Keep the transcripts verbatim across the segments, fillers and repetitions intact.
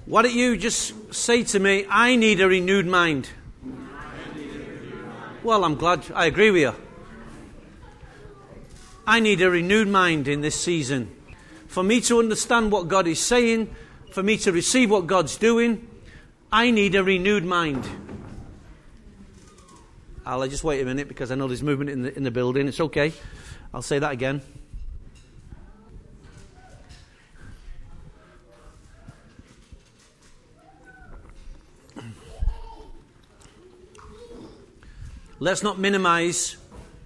Why don't you just say to me, I need a renewed mind. Well, I'm glad. I agree with you. I need a renewed mind in this season. For me to understand what God is saying, for me to receive what God's doing, I need a renewed mind. I'll just wait a minute because I know there's movement in the, in the building. It's okay. I'll say that again. Let's not minimize,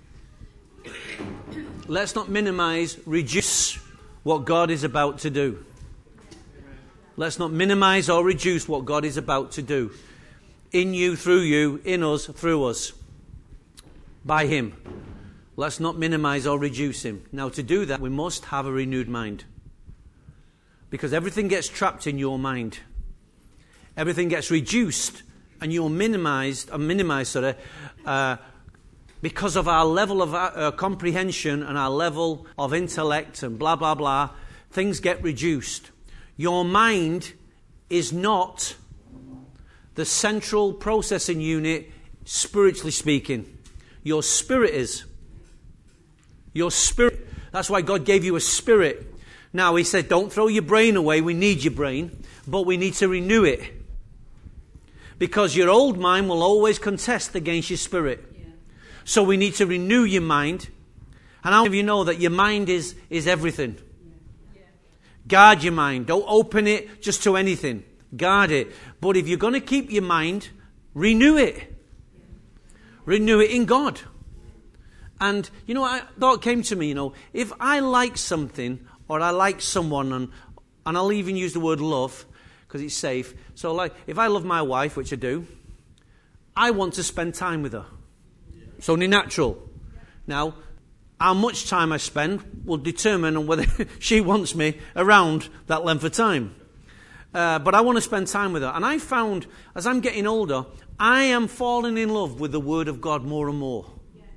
let's not minimize, reduce what God is about to do. Let's not minimize or reduce what God is about to do. In you, through you, in us, through us. By Him. Let's not minimize or reduce Him. Now, to do that, we must have a renewed mind. Because everything gets trapped in your mind. Everything gets reduced and you're minimized, uh, minimized, sorry, uh, because of our level of uh, comprehension and our level of intellect and blah, blah, blah. Things get reduced. Your mind is not the central processing unit, spiritually speaking. Your spirit is. Your spirit. That's why God gave you a spirit. Now, He said, don't throw your brain away. We need your brain. But we need to renew it. Because your old mind will always contest against your spirit. Yeah. So we need to renew your mind. And how many of you know that your mind is, is everything? Yeah. Yeah. Guard your mind. Don't open it just to anything. Guard it. But if you're going to keep your mind, renew it. Yeah. Renew it in God. And, you know, I thought came to me, you know, if I like something or I like someone, and, and I'll even use the word love, because it's safe. So, like, if I love my wife, which I do, I want to spend time with her. It's only natural. Now, how much time I spend will determine on whether she wants me around that length of time. Uh, but I want to spend time with her. And I found, as I'm getting older, I am falling in love with the Word of God more and more.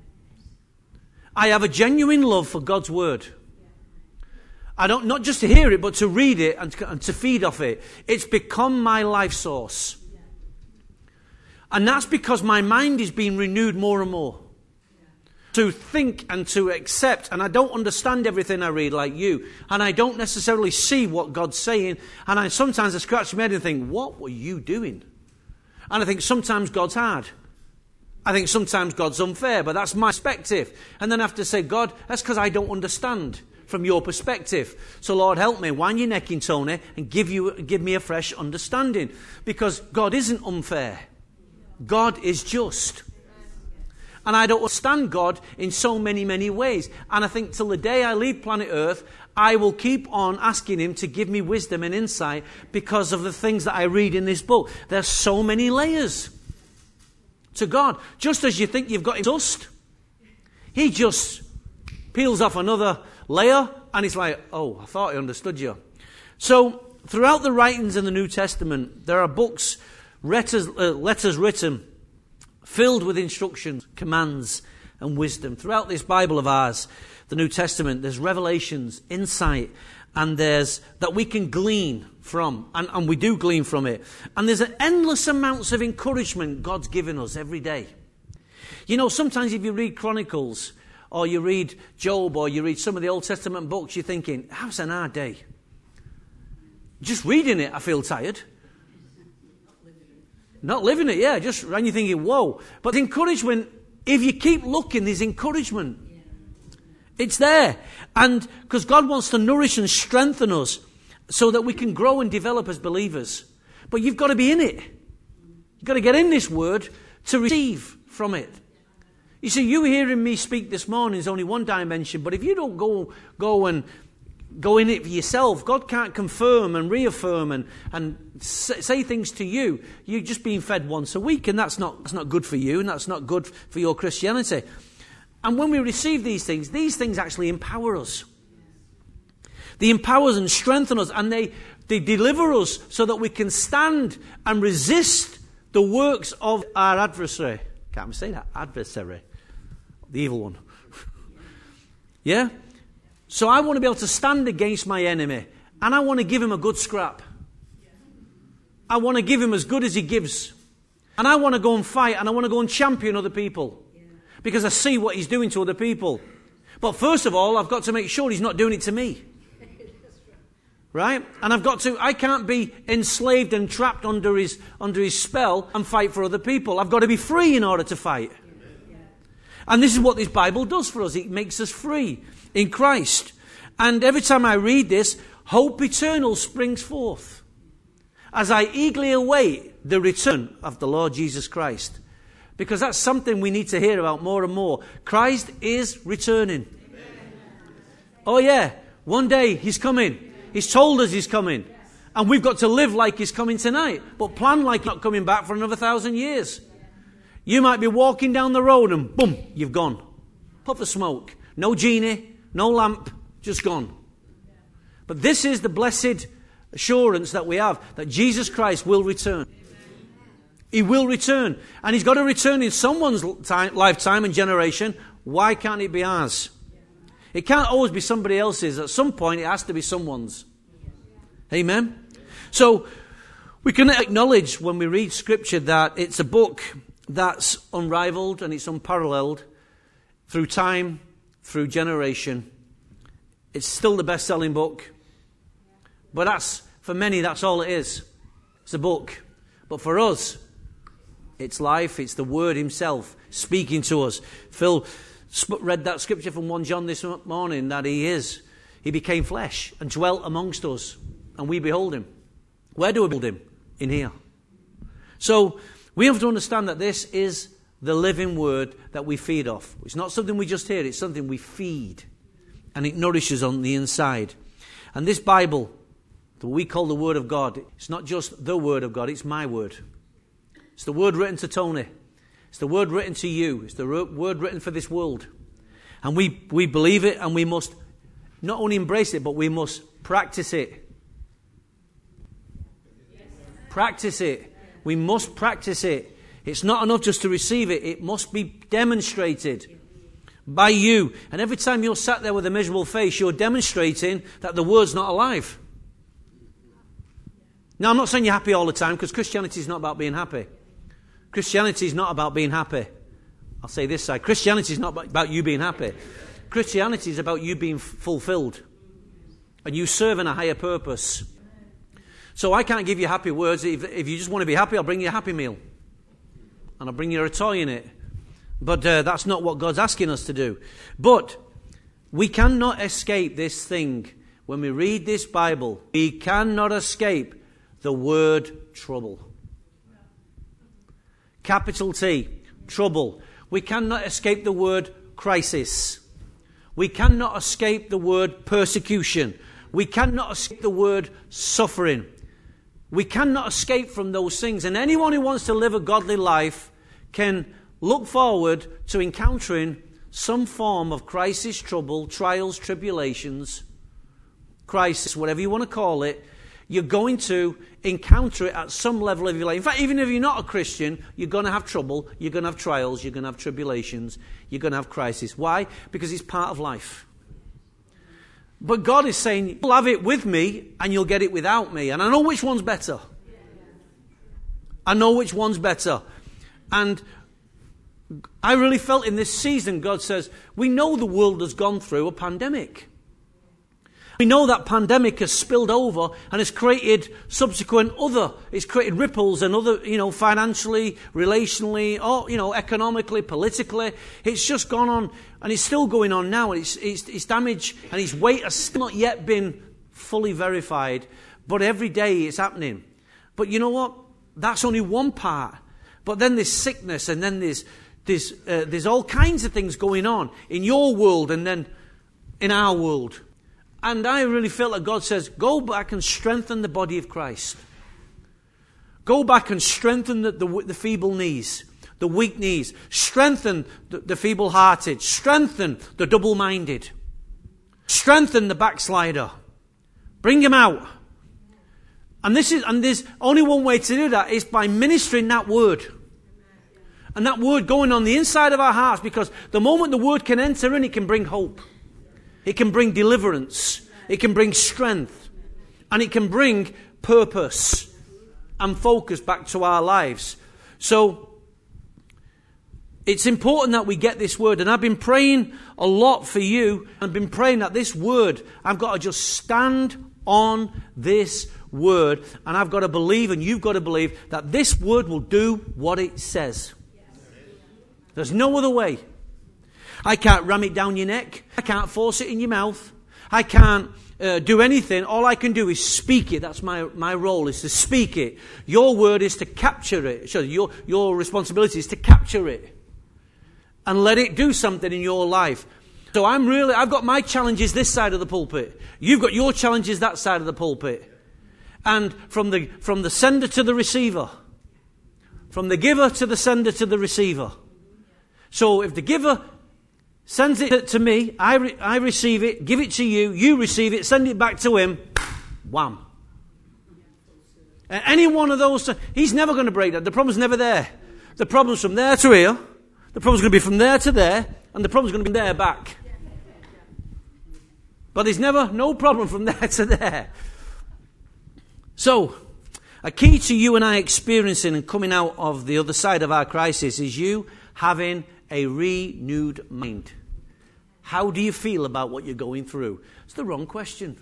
I have a genuine love for God's Word. I don't, not just to hear it, but to read it and to, and to feed off it. It's become my life source. Yeah. And that's because my mind is being renewed more and more. Yeah. To think and to accept. And I don't understand everything I read like you. And I don't necessarily see what God's saying. And I sometimes I scratch my head and think, what were you doing? And I think sometimes God's hard. I think sometimes God's unfair, but that's my perspective. And then I have to say, God, that's because I don't understand from your perspective. So Lord, help me, wind your neck in, Tony, and give you give me a fresh understanding. Because God isn't unfair. God is just. And I don't understand God in so many, many ways. And I think till the day I leave planet Earth, I will keep on asking Him to give me wisdom and insight because of the things that I read in this book. There's so many layers to God. Just as you think you've got Him dust, He just peels off another layer, and it's like, oh, I thought I understood you. So, throughout the writings in the New Testament, there are books, letters, uh, letters written, filled with instructions, commands, and wisdom. Throughout this Bible of ours, the New Testament, there's revelations, insight, and there's that we can glean from, and, and we do glean from it. And there's an endless amounts of encouragement God's given us every day. You know, sometimes if you read Chronicles, or you read Job, or you read some of the Old Testament books, you're thinking, how's an hard day? Just reading it, I feel tired. Not living it, yeah. Just, and you're thinking, whoa. But encouragement, if you keep looking, there's encouragement. It's there. And because God wants to nourish and strengthen us so that we can grow and develop as believers. But you've got to be in it. You've got to get in this word to receive from it. You see, you hearing me speak this morning is only one dimension, but if you don't go go and go in it for yourself, God can't confirm and reaffirm and, and say things to you. You're just being fed once a week, and that's not that's not good for you, and that's not good for your Christianity. And when we receive these things, these things actually empower us. They empower us and strengthen us, and they, they deliver us so that we can stand and resist the works of our adversary. Can't even say that, adversary. The evil one. Yeah? So I want to be able to stand against my enemy. And I want to give him a good scrap. I want to give him as good as he gives. And I want to go and fight, and I want to go and champion other people. Because I see what he's doing to other people. But first of all, I've got to make sure he's not doing it to me. Right? And I've got to, I can't be enslaved and trapped under his, under his spell and fight for other people. I've got to be free in order to fight. And this is what this Bible does for us. It makes us free in Christ. And every time I read this, hope eternal springs forth as I eagerly await the return of the Lord Jesus Christ. Because that's something we need to hear about more and more. Christ is returning. Amen. Oh yeah, one day he's coming. He's told us he's coming. And we've got to live like he's coming tonight. But plan like he's not coming back for another thousand years. You might be walking down the road and boom, you've gone. Puff of smoke. No genie, no lamp, just gone. But this is the blessed assurance that we have, that Jesus Christ will return. He will return. And he's got to return in someone's time, lifetime and generation. Why can't it be ours? It can't always be somebody else's. At some point, it has to be someone's. Amen? So, we can acknowledge when we read Scripture that it's a book that's unrivaled and it's unparalleled through time, through generation. It's still the best-selling book. But that's, for many, that's all it is. It's a book. But for us, it's life, it's the Word himself speaking to us. Phil read that scripture from First John this morning, that he is. He became flesh and dwelt amongst us, and we behold him. Where do we behold him? In here. So, we have to understand that this is the living Word that we feed off. It's not something we just hear, it's something we feed. And it nourishes on the inside. And this Bible, that we call the Word of God, it's not just the Word of God, it's my Word. It's the word written to Tony. It's the word written to you. It's the word written for this world. And we, we believe it, and we must not only embrace it, but we must practice it. Yes. Practice it. We must practice it. It's not enough just to receive it. It must be demonstrated by you. And every time you're sat there with a miserable face, you're demonstrating that the word's not alive. Now, I'm not saying you're happy all the time, because Christianity is not about being happy. Christianity is not about being happy. I'll say this side. Christianity is not about you being happy. Christianity is about you being fulfilled. And you serving a higher purpose. So I can't give you happy words. If, if you just want to be happy, I'll bring you a Happy Meal. And I'll bring you a toy in it. But uh, that's not what God's asking us to do. But we cannot escape this thing. When we read this Bible, we cannot escape the word trouble. Capital T, trouble. We cannot escape the word crisis. We cannot escape the word persecution. We cannot escape the word suffering. We cannot escape from those things. And anyone who wants to live a godly life can look forward to encountering some form of crisis, trouble, trials, tribulations, crisis, whatever you want to call it. You're going to encounter it at some level of your life. In fact, even if you're not a Christian, you're going to have trouble, you're going to have trials, you're going to have tribulations, you're going to have crisis. Why? Because it's part of life. But God is saying, you'll have it with me and you'll get it without me. And I know which one's better. I know which one's better. And I really felt in this season, God says, we know the world has gone through a pandemic. We know that pandemic has spilled over and has created subsequent other, it's created ripples and other, you know, financially, relationally, or, you know, economically, politically. It's just gone on, and it's still going on now. It's, it's, it's damage and its weight has still not yet been fully verified, but every day it's happening. But you know what? That's only one part. But then there's sickness, and then there's, there's, uh, there's all kinds of things going on in your world and then in our world. And I really feel that God says, go back and strengthen the body of Christ. Go back and strengthen the, the, the feeble knees, the weak knees. Strengthen the, the feeble-hearted. Strengthen the double-minded. Strengthen the backslider. Bring him out. And this is, and there's only one way to do that is by ministering that word. And that word going on the inside of our hearts, because the moment the word can enter in, it can bring hope. It can bring deliverance. It can bring strength. And it can bring purpose. and focus back to our lives. So it's important that we get this word. And I've been praying a lot for you. I've been praying that this word, I've got to just stand on this word. And I've got to believe, and you've got to believe, that this word will do what it says. There's no other way. I can't ram it down your neck. I can't force it in your mouth. I can't uh, do anything. All I can do is speak it. That's my, my role, is to speak it. Your word is to capture it. So your, your responsibility is to capture it and let it do something in your life. So I'm really, I've got my challenges this side of the pulpit. You've got your challenges that side of the pulpit. And from the, from the sender to the receiver. From the giver to the sender to the receiver. So if the giver sends it to me, I, re- I receive it, give it to you, you receive it, send it back to him, wham. And any one of those, he's never going to break that. The problem's never there. The problem's from there to here, the problem's going to be from there to there, and the problem's going to be there back. But there's never, no problem from there to there. So, a key to you and I experiencing and coming out of the other side of our crisis is you having a renewed mind. How do you feel about what you're going through? It's the wrong question.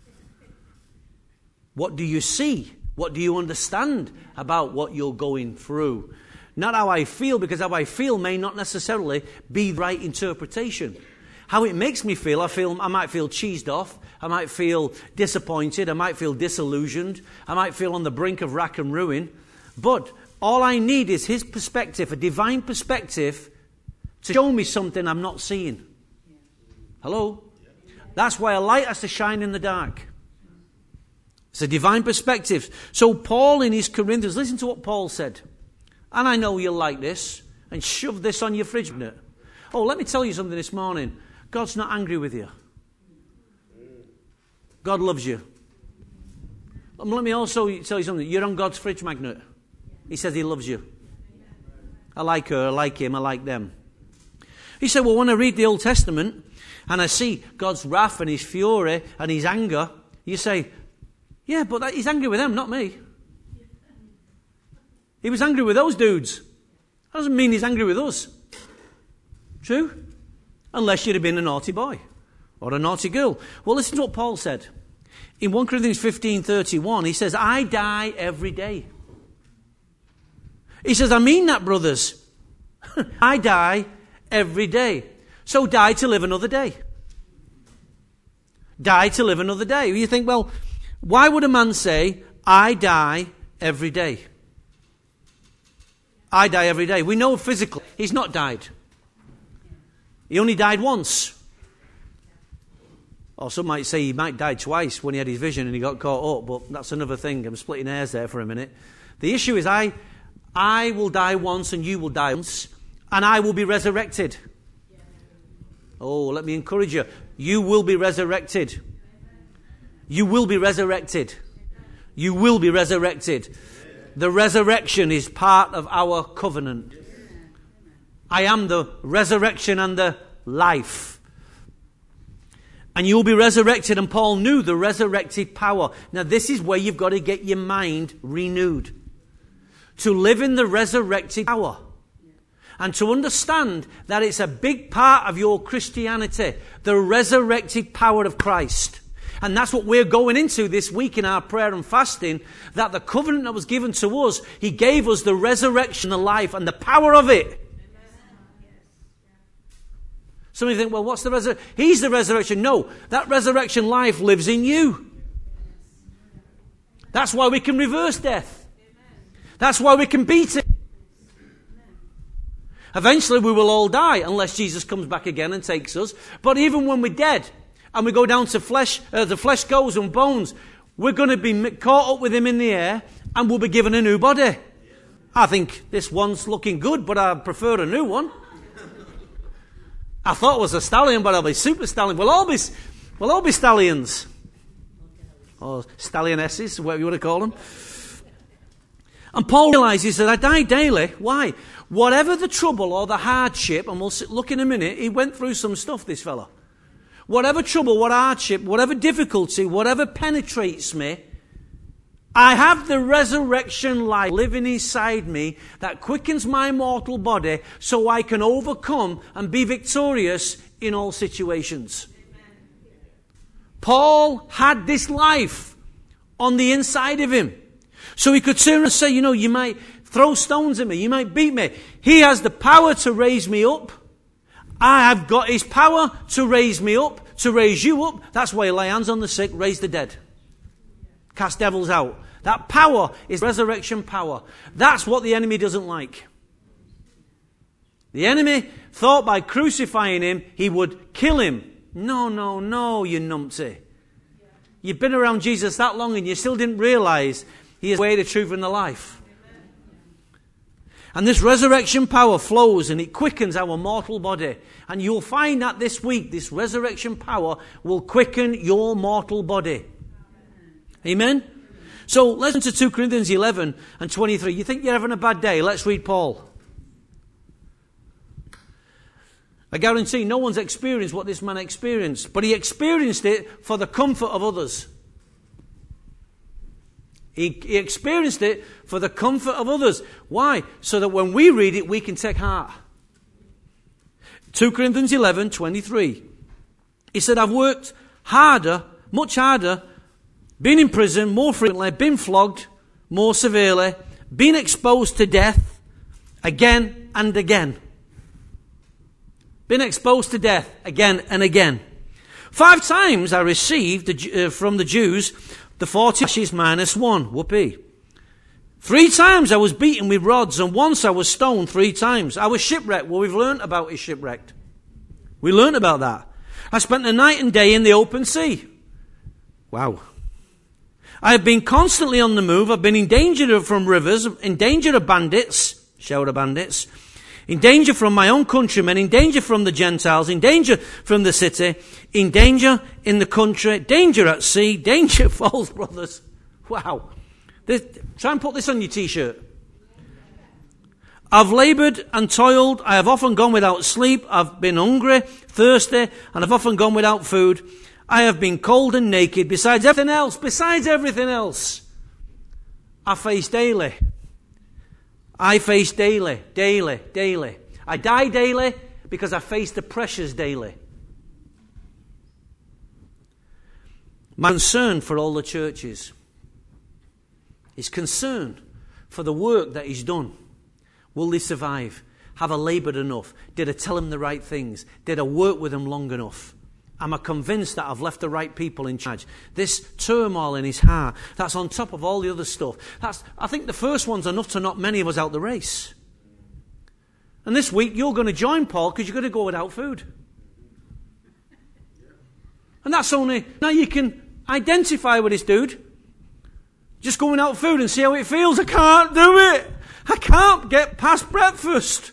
What do you see? What do you understand about what you're going through? Not how I feel, because how I feel may not necessarily be the right interpretation. How it makes me feel, I feel, I might feel cheesed off. I might feel disappointed. I might feel disillusioned. I might feel on the brink of rack and ruin. But all I need is his perspective, a divine perspective, to show me something I'm not seeing. Hello? That's why a light has to shine in the dark. It's a divine perspective. So Paul in his Corinthians, listen to what Paul said. And I know you'll like this, and shove this on your fridge. Oh, let me tell you something this morning. God's not angry with you. God loves you. Um, let me also tell you something. You're on God's fridge magnet. He says he loves you. I like her, I like him, I like them. He said, well, when I read the Old Testament and I see God's wrath and his fury and his anger, you say, yeah, but that, he's angry with them, not me. He was angry with those dudes. That doesn't mean he's angry with us. True? Unless you'd have been a naughty boy or a naughty girl. Well, listen to what Paul said. In First Corinthians fifteen thirty-one, he says, I die every day. He says, I mean that, brothers. I die every day. So die to live another day. Die to live another day. You think, well, why would a man say, I die every day? I die every day. We know physically he's not died. He only died once. Or some might say he might die twice when he had his vision and he got caught up, but that's another thing. I'm splitting hairs there for a minute. The issue is I, I will die once and you will die once, and I will be resurrected. Oh, let me encourage you. You will be resurrected. You will be resurrected. You will be resurrected. The resurrection is part of our covenant. I am the resurrection and the life. And you'll be resurrected. And Paul knew the resurrected power. Now this is where you've got to get your mind renewed. To live in the resurrected power. And to understand that it's a big part of your Christianity. The resurrected power of Christ. And that's what we're going into this week in our prayer and fasting. That the covenant that was given to us, he gave us the resurrection, the life, and the power of it. Some of you think, well, what's the resurrection? He's the resurrection. No, that resurrection life lives in you. That's why we can reverse death. That's why we can beat it. Eventually we will all die unless Jesus comes back again and takes us. But even when we're dead and we go down to flesh, uh, the flesh goes and bones, we're going to be caught up with him in the air and we'll be given a new body. I think this one's looking good, but I prefer a new one. I thought it was a stallion, but I'll be super stallion. We'll all be, we'll all be stallions. Or stallionesses, whatever you want to call them. And Paul realizes that I die daily. Why? Whatever the trouble or the hardship, and we'll look in a minute, he went through some stuff, this fella. Whatever trouble, what hardship, whatever difficulty, whatever penetrates me, I have the resurrection life living inside me that quickens my mortal body so I can overcome and be victorious in all situations. Paul had this life on the inside of him. So he could turn and say, you know, you might throw stones at me, you might beat me. He has the power to raise me up. I have got his power to raise me up, to raise you up. That's why you lay hands on the sick, raise the dead. Cast devils out. That power is resurrection power. That's what the enemy doesn't like. The enemy thought by crucifying him, he would kill him. No, no, no, you numpty. You've been around Jesus that long and you still didn't realize he is the way, the truth, and the life. And this resurrection power flows and it quickens our mortal body. And you'll find that this week, this resurrection power will quicken your mortal body. Amen? So let's listen to two Corinthians eleven and twenty-three. You think you're having a bad day? Let's read Paul. I guarantee no one's experienced what this man experienced, but he experienced it for the comfort of others. He, he experienced it for the comfort of others. Why? So that when we read it, we can take heart. two Corinthians eleven, twenty-three. He said, I've worked harder, much harder, been in prison more frequently, been flogged more severely, been exposed to death again and again. Been exposed to death again and again. Five times I received uh, from the Jews the forty lashes minus one. Whoopee. Three times I was beaten with rods, and once I was stoned three times. I was shipwrecked. Well, we've learnt about his shipwrecked. We learnt about that. I spent the night and day in the open sea. Wow. I have been constantly on the move. I've been in danger from rivers, in danger of bandits, shout of bandits, in danger from my own countrymen, in danger from the Gentiles, in danger from the city, in danger in the country, danger at sea, danger false brothers. Wow. This, try and put this on your t-shirt. I've laboured and toiled. I have often gone without sleep. I've been hungry, thirsty, and I've often gone without food. I have been cold and naked. Besides everything else, besides everything else, I face daily. I face daily, daily, daily. I die daily because I face the pressures daily. My concern for all the churches is concern for the work that he's done. Will they survive? Have I laboured enough? Did I tell them the right things? Did I work with them long enough? Am I convinced that I've left the right people in charge? This turmoil in his heart, that's on top of all the other stuff. That's, I think the first one's enough to knock many of us out the race. And this week you're going to join Paul because you're going to go without food. And that's only, now you can identify with this dude. Just go without food and see how it feels. I can't do it. I can't get past breakfast.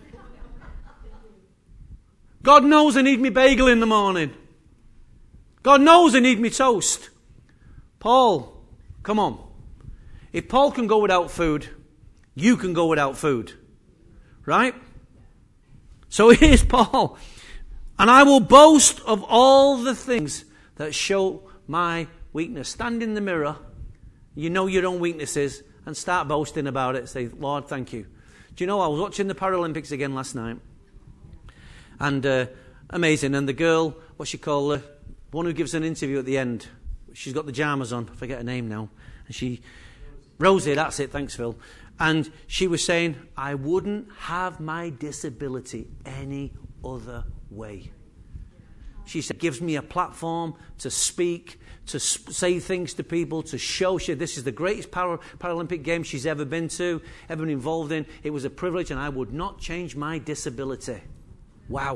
God knows I need me bagel in the morning. God knows I need me toast. Paul, come on. If Paul can go without food, you can go without food. Right? So here's Paul. And I will boast of all the things that show my weakness. Stand in the mirror. You know your own weaknesses and start boasting about it. Say, Lord, thank you. Do you know, I was watching the Paralympics again last night. And uh, amazing. And the girl, what's she called? The one who gives an interview at the end. She's got the jammers on. I forget her name now. And she, Rosie, that's it. Thanks, Phil. And she was saying, I wouldn't have my disability any other way. She said, it gives me a platform to speak, to sp- say things to people, to show she, this is the greatest para- Paralympic Games she's ever been to, ever been involved in. It was a privilege, and I would not change my disability. Wow.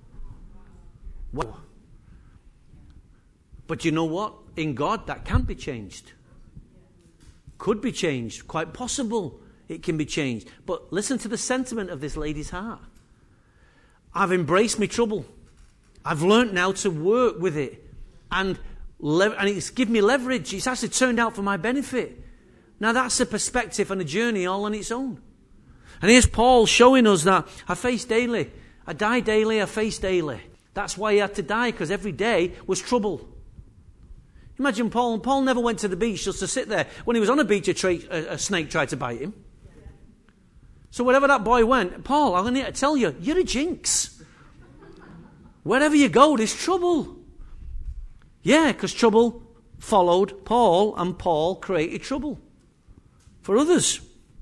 Wow. But you know what? In God, that can be changed. Could be changed. Quite possible it can be changed. But listen to the sentiment of this lady's heart. I've embraced my trouble. I've learnt now to work with it. And, le- and it's given me leverage. It's actually turned out for my benefit. Now that's a perspective and a journey all on its own. And here's Paul showing us that I face daily. I die daily, I face daily. That's why he had to die, because every day was trouble. Imagine Paul. Paul never went to the beach just to sit there. When he was on a beach, a, tra- a, a snake tried to bite him. So wherever that boy went, Paul, I'm going to tell you, you're a jinx. Wherever you go, there's trouble. Yeah, because trouble followed Paul, and Paul created trouble for others.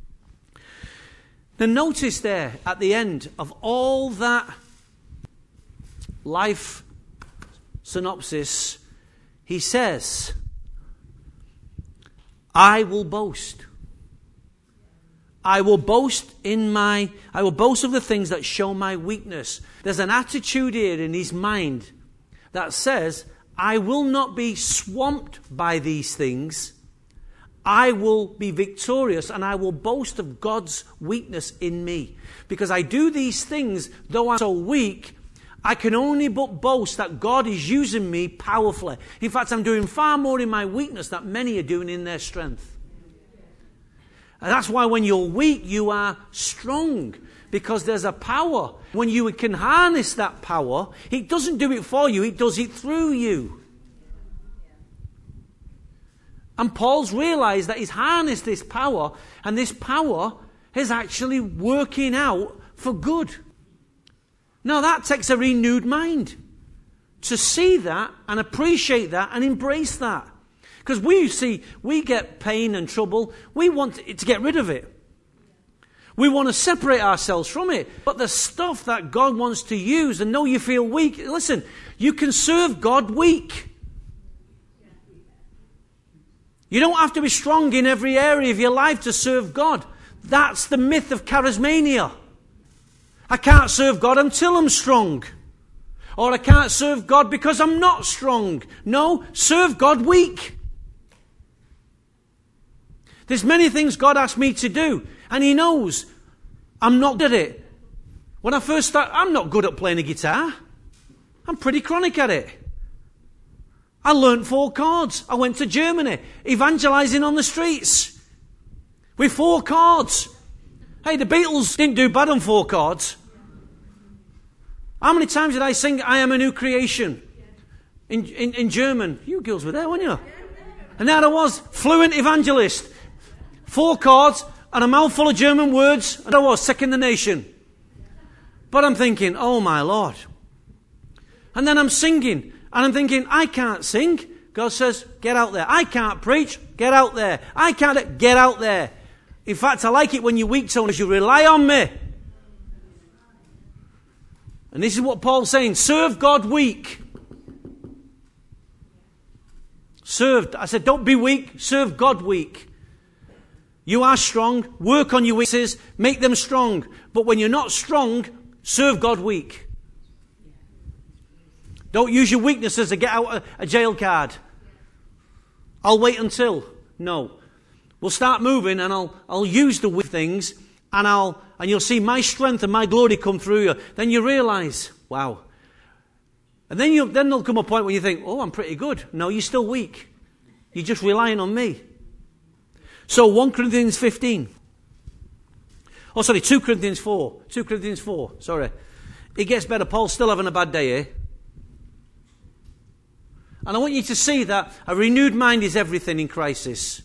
Now notice there, at the end of all that life synopsis, he says, I will boast. I will boast in my, I will boast of the things that show my weakness. There's an attitude here in his mind that says, I will not be swamped by these things. I will be victorious and I will boast of God's weakness in me. Because I do these things, though I'm so weak, I can only but boast that God is using me powerfully. In fact, I'm doing far more in my weakness than many are doing in their strength. And that's why when you're weak, you are strong. Because there's a power. When you can harness that power, it doesn't do it for you, it does it through you. And Paul's realized that he's harnessed this power, and this power is actually working out for good. Now that takes a renewed mind to see that and appreciate that and embrace that. Because we see, we get pain and trouble, we want to get rid of it. We want to separate ourselves from it. But the stuff that God wants to use, and know you feel weak, listen, you can serve God weak. You don't have to be strong in every area of your life to serve God. That's the myth of charismania. I can't serve God until I'm strong. Or I can't serve God because I'm not strong. No, serve God weak. There's many things God asked me to do, and He knows I'm not good at it. When I first started, I'm not good at playing a guitar. I'm pretty chronic at it. I learnt four chords. I went to Germany, evangelizing on the streets with four chords. Hey, the Beatles didn't do bad on four chords. How many times did I sing I Am a New Creation in, in, in German? You girls were there, weren't you? And there I was, fluent evangelist. Four chords and a mouthful of German words, and I was second the nation. But I'm thinking, oh my Lord. And then I'm singing, and I'm thinking, I can't sing. God says, get out there. I can't preach, get out there. I can't, get out there. In fact, I like it when you're weak, so you rely on me. And this is what Paul's saying, serve God weak. Serve, I said, don't be weak, serve God weak. You are strong, work on your weaknesses, make them strong. But when you're not strong, serve God weak. Don't use your weaknesses to get out a jail card. I'll wait until. No. We'll start moving and I'll I'll use the weak things and I'll and you'll see my strength and my glory come through you. Then you realise, wow. And then you then there'll come a point where you think, oh, I'm pretty good. No, you're still weak. You're just relying on me. So First Corinthians fifteen. Oh, sorry, Second Corinthians four. Second Corinthians four, sorry. It gets better. Paul's still having a bad day, eh? And I want you to see that a renewed mind is everything in crisis.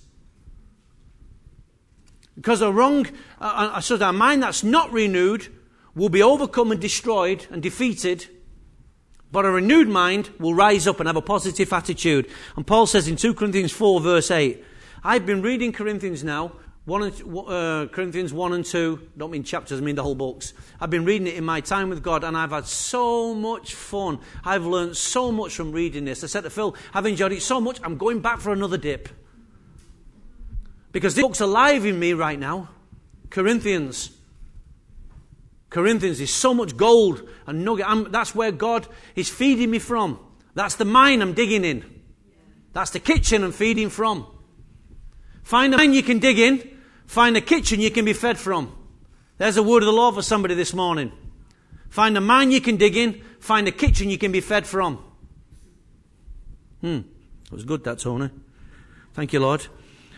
Because a wrong, uh, so that a mind that's not renewed will be overcome and destroyed and defeated. But a renewed mind will rise up and have a positive attitude. And Paul says in Second Corinthians four verse eight, I've been reading Corinthians now, one and, uh, Corinthians one and two, don't mean chapters, I mean the whole books. I've been reading it in my time with God and I've had so much fun. I've learned so much from reading this. I said to Phil, I've enjoyed it so much, I'm going back for another dip. Because this book's alive in me right now. Corinthians. Corinthians is so much gold and nugget. I'm, that's where God is feeding me from. That's the mine I'm digging in. That's the kitchen I'm feeding from. Find a mine you can dig in. Find a kitchen you can be fed from. There's a word of the Lord for somebody this morning. Find a mine you can dig in. Find a kitchen you can be fed from. Hmm. It was good, that, Tony. Thank you, Lord.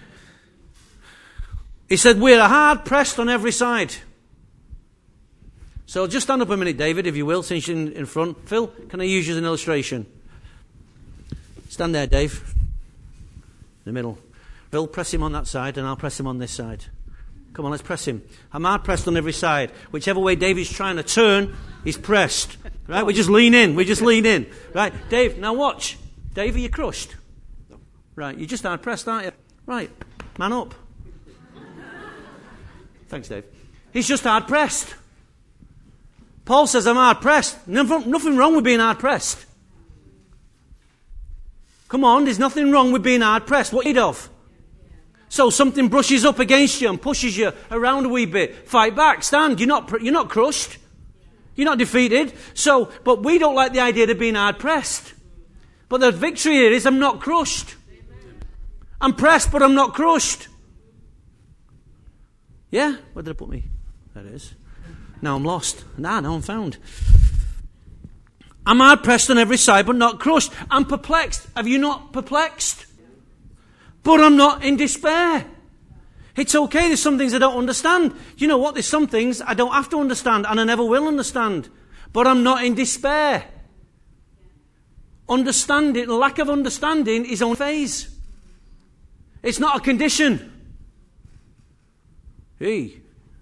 He said, we're hard pressed on every side. So just stand up a minute, David, if you will, since you're in, in front. Phil, can I use you as an illustration? Stand there, Dave. the middle. Bill, press him on that side, and I'll press him on this side. Come on, let's press him. I'm hard pressed on every side. Whichever way David's trying to turn, he's pressed. Right? We just lean in. We just lean in. Right? Dave, now watch. Dave, are you crushed? Right, you're just hard pressed, aren't you? Right, man up. Thanks, Dave. He's just hard pressed. Paul says, I'm hard pressed. Nothing, nothing wrong with being hard pressed. Come on, there's nothing wrong with being hard pressed. What are you of? So something brushes up against you and pushes you around a wee bit. Fight back, stand. You're not, you're not crushed. You're not defeated. So, but we don't like the idea of being hard pressed. But the victory here is I'm not crushed. I'm pressed, but I'm not crushed. Yeah? Where did I put me? There it is. Now I'm lost. Nah, now I'm found. I'm hard pressed on every side, but not crushed. I'm perplexed. Have you not perplexed? But I'm not in despair. It's okay, there's some things I don't understand. You know what? There's some things I don't have to understand, and I never will understand. But I'm not in despair. Understanding, lack of understanding is on phase. It's not a condition. Hey.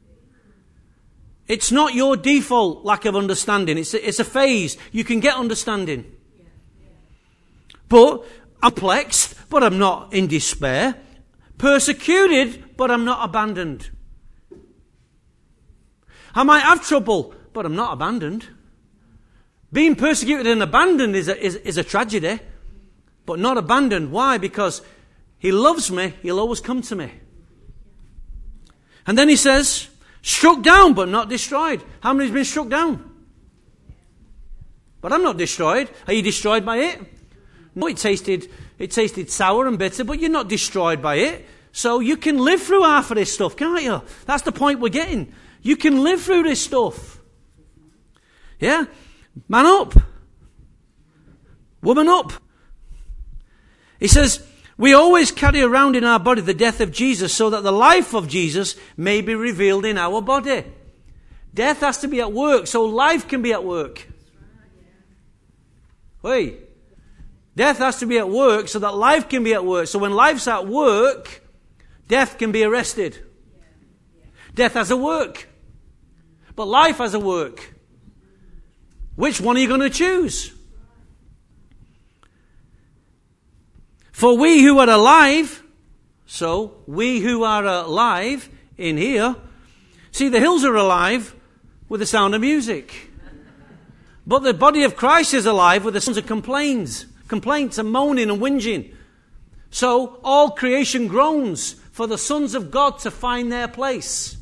It's not your default lack of understanding. It's a, it's a phase. You can get understanding. But I'm perplexed, but I'm not in despair. Persecuted, but I'm not abandoned. I might have trouble, but I'm not abandoned. Being persecuted and abandoned is a, is, is a tragedy, but not abandoned. Why? Because he loves me, he'll always come to me. And then he says, struck down but not destroyed. How many has been struck down? But I'm not destroyed. Are you destroyed by it? No, it tasted, it tasted sour and bitter, but you're not destroyed by it. So you can live through half of this stuff, can't you? That's the point we're getting. You can live through this stuff. Yeah? Man up. Woman up. He says, we always carry around in our body the death of Jesus so that the life of Jesus may be revealed in our body. Death has to be at work so life can be at work. Wait. Death has to be at work so that life can be at work. So when life's at work, death can be arrested. Death has a work. But life has a work. Which one are you going to choose? For we who are alive, so we who are alive in here, see the hills are alive with the sound of music. But the body of Christ is alive with the sounds of complaints. Complaints and moaning and whinging. So all creation groans for the sons of God to find their place.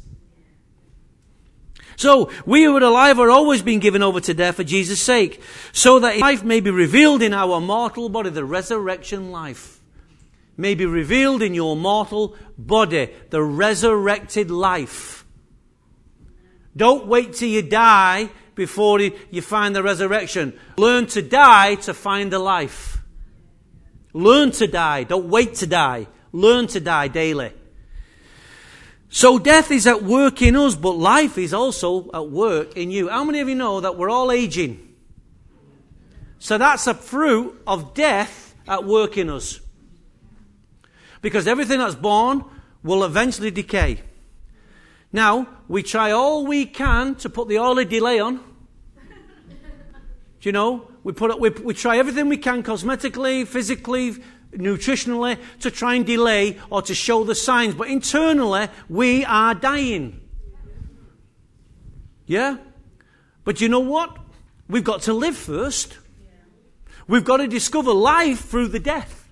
So we who are alive are always being given over to death for Jesus' sake, so that life may be revealed in our mortal body. The resurrection life may be revealed in your mortal body. The resurrected life. Don't wait till you die before you find the resurrection. Learn to die to find the life. Learn to die. Don't wait to die. Learn to die daily. So death is at work in us, but life is also at work in you. How many of you know that we're all aging? So that's a fruit of death at work in us. Because everything that's born will eventually decay. Now, we try all we can to put the oily delay on. Do you know? We put it, we, we try everything we can cosmetically, physically, nutritionally to try and delay or to show the signs. But internally, we are dying. Yeah? But you know what? We've got to live first. We've got to discover life through the death.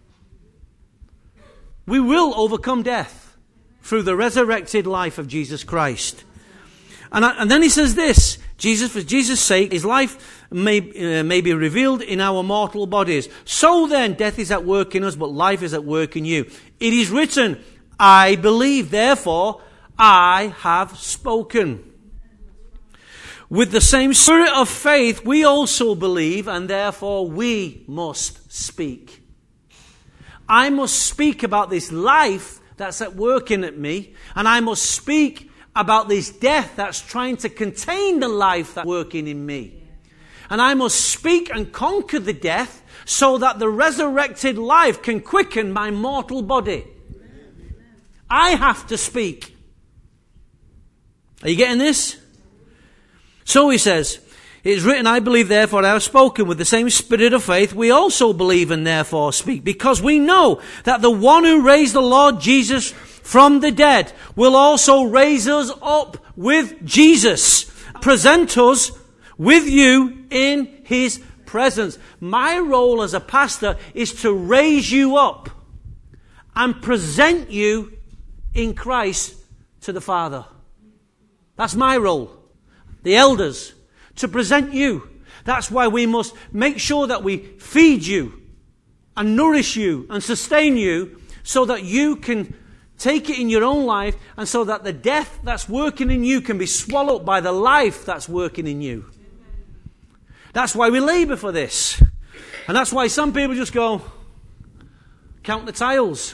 We will overcome death through the resurrected life of Jesus Christ. And, I, and then he says this, Jesus, for Jesus' sake, his life may, uh, may be revealed in our mortal bodies. So then, death is at work in us, but life is at work in you. It is written, I believe, therefore I have spoken. With the same spirit of faith, we also believe, and therefore we must speak. I must speak about this life that's at work in at me, and I must speak about this death that's trying to contain the life that's working in me. And I must speak and conquer the death so that the resurrected life can quicken my mortal body. I have to speak. Are you getting this? So he says, it is written, I believe, therefore I have spoken with the same spirit of faith. We also believe and therefore speak, because we know that the one who raised the Lord Jesus from the dead will also raise us up with Jesus, present us with you in his presence. My role as a pastor is to raise you up and present you in Christ to the Father. That's my role. The elders, to present you. That's why we must make sure that we feed you and nourish you and sustain you so that you can take it in your own life and so that the death that's working in you can be swallowed by the life that's working in you. That's why we labour for this. And that's why some people just go, count the tiles.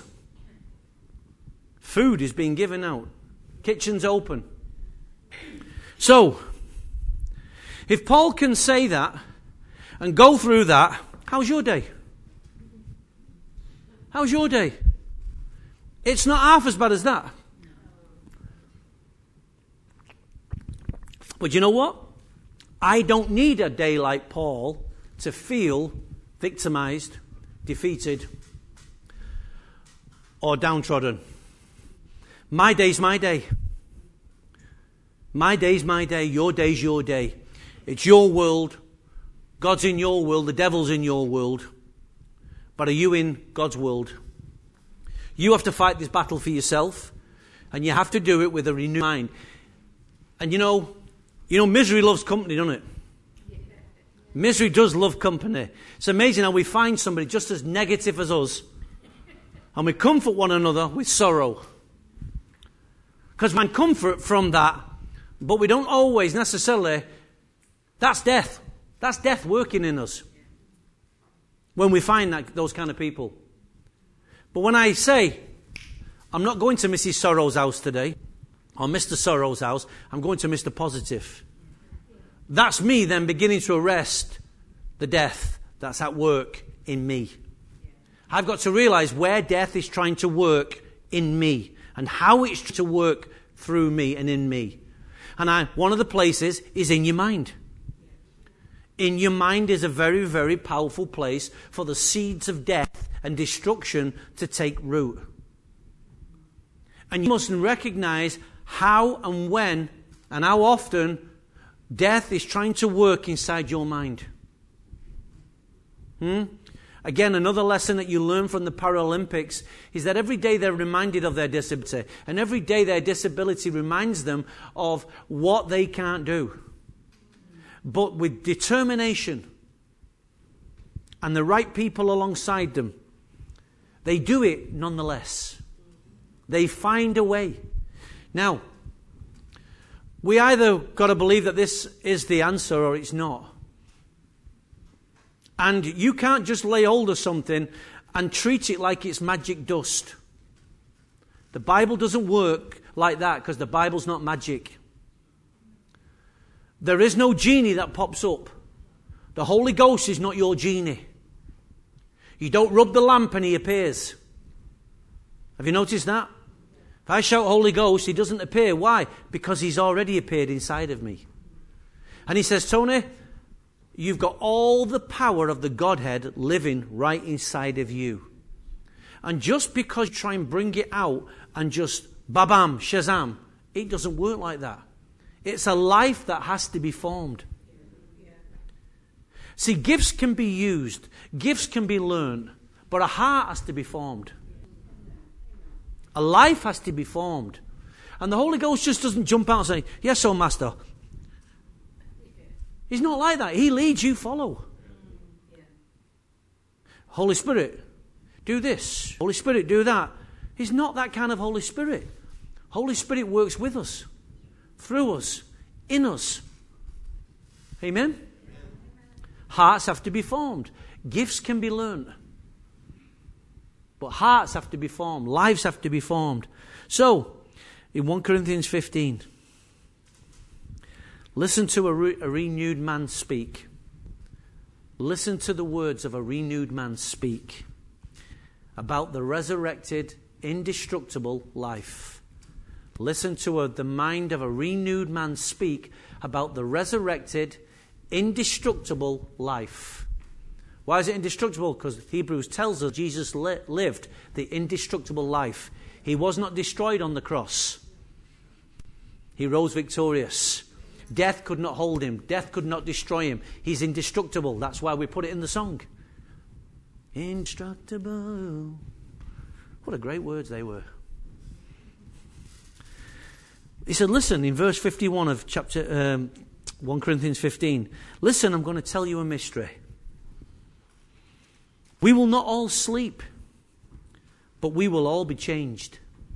Food is being given out. Kitchen's open. So, if Paul can say that and go through that, how's your day? How's your day? It's not half as bad as that. But you know what? I don't need a day like Paul to feel victimized, defeated, or downtrodden. My day's my day. My day's my day. Your day's your day. It's your world. God's in your world. The devil's in your world. But are you in God's world? You have to fight this battle for yourself. And you have to do it with a renewed mind. And you know, you know, misery loves company, doesn't it? Misery does love company. It's amazing how we find somebody just as negative as us. And we comfort one another with sorrow. Because we find comfort from that. But we don't always necessarily... That's death. That's death working in us. When we find that, those kind of people. But when I say, I'm not going to Missus Sorrow's house today, or Mister Sorrow's house, I'm going to Mister Positive. That's me then beginning to arrest the death that's at work in me. I've got to realize where death is trying to work in me and how it's trying to work through me and in me. And I, one of the places is in your mind. In your mind is a very, very powerful place for the seeds of death and destruction to take root. And you must recognize how and when and how often death is trying to work inside your mind. Hmm? Again, another lesson that you learn from the Paralympics is that every day they're reminded of their disability. And every day their disability reminds them of what they can't do. But with determination and the right people alongside them, they do it nonetheless. They find a way. Now, we either got to believe that this is the answer or it's not. And you can't just lay hold of something and treat it like it's magic dust. The Bible doesn't work like that because the Bible's not magic. There is no genie that pops up. The Holy Ghost is not your genie. You don't rub the lamp and he appears. Have you noticed that? If I shout Holy Ghost, he doesn't appear. Why? Because he's already appeared inside of me. And he says, Tony, you've got all the power of the Godhead living right inside of you. And just because you try and bring it out and just babam, shazam, it doesn't work like that. It's a life that has to be formed. See, gifts can be used. Gifts can be learned. But a heart has to be formed. A life has to be formed. And the Holy Ghost just doesn't jump out and say, yes, so Master. He's not like that. He leads, you follow. Holy Spirit, do this. Holy Spirit, do that. He's not that kind of Holy Spirit. Holy Spirit works with us, through us, in us. Amen? Amen. Hearts have to be formed. Gifts can be learned. But hearts have to be formed. Lives have to be formed. So, in First Corinthians fifteen, listen to a, re- a renewed man speak. Listen to the words of a renewed man speak about the resurrected, indestructible life. Listen to a, the mind of a renewed man speak about the resurrected, indestructible life. Why is it indestructible? Because Hebrews tells us Jesus li- lived the indestructible life. He was not destroyed on the cross. He rose victorious. Death could not hold him. Death could not destroy him. He's indestructible. That's why we put it in the song. Indestructible. What a great words they were. He said, listen, in verse fifty-one of chapter um, First Corinthians fifteen, listen, I'm going to tell you a mystery. We will not all sleep, but we will all be changed.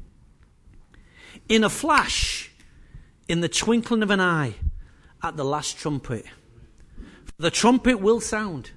In a flash, in the twinkling of an eye, at the last trumpet. The trumpet will sound.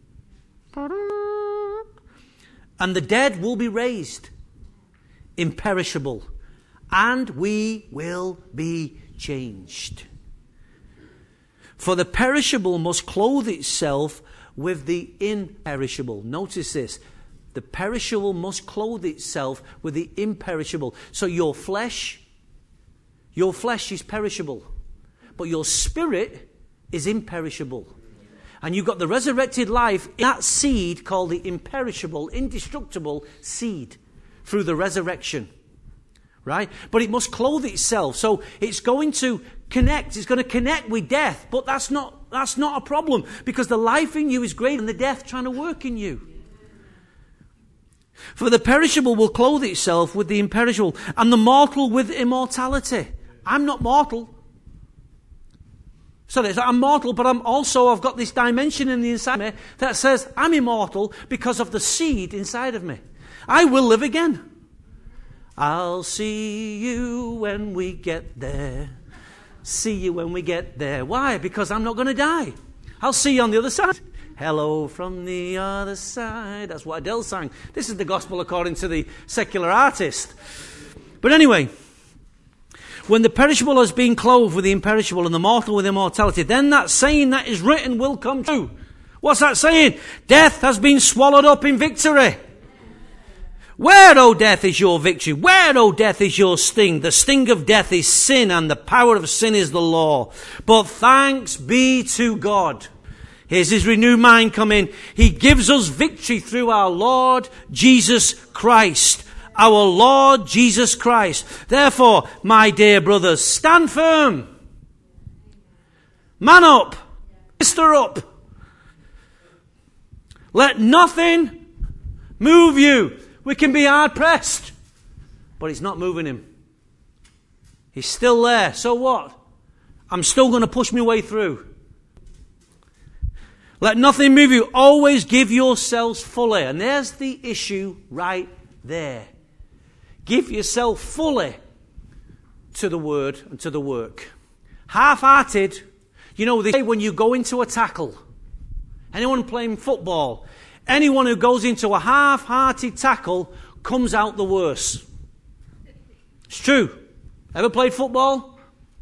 And the dead will be raised, imperishable, and we will be changed. For the perishable must clothe itself with the imperishable. Notice this. The perishable must clothe itself with the imperishable. So your flesh, your flesh is perishable, but your spirit is imperishable. And you've got the resurrected life in that seed called the imperishable, indestructible seed through the resurrection. Right? But it must clothe itself. So it's going to connect. It's going to connect with death. But that's not, that's not a problem, because the life in you is greater than the death trying to work in you. For the perishable will clothe itself with the imperishable, and the mortal with immortality. I'm not mortal. So I'm mortal, but I'm also, I've got this dimension in the inside of me that says I'm immortal because of the seed inside of me. I will live again. I'll see you when we get there. See you when we get there. Why? Because I'm not going to die. I'll see you on the other side. Hello from the other side. That's what Adele sang. This is the gospel according to the secular artist. But anyway, when the perishable has been clothed with the imperishable and the mortal with immortality, then that saying that is written will come true. What's that saying? Death has been swallowed up in victory. Where, O death, is your victory? Where, O death, is your sting? The sting of death is sin, and the power of sin is the law. But thanks be to God. Here's his renewed mind come in. He gives us victory through our Lord Jesus Christ. Our Lord Jesus Christ. Therefore, my dear brothers, stand firm. Man up. Sister up. Let nothing move you. We can be hard pressed, but it's not moving him. He's still there. So what? I'm still going to push my way through. Let nothing move you. Always give yourselves fully. And there's the issue right there. Give yourself fully to the word and to the work. Half-hearted. You know, they say when you go into a tackle, anyone playing football, anyone who goes into a half-hearted tackle comes out the worse. It's true. Ever played football?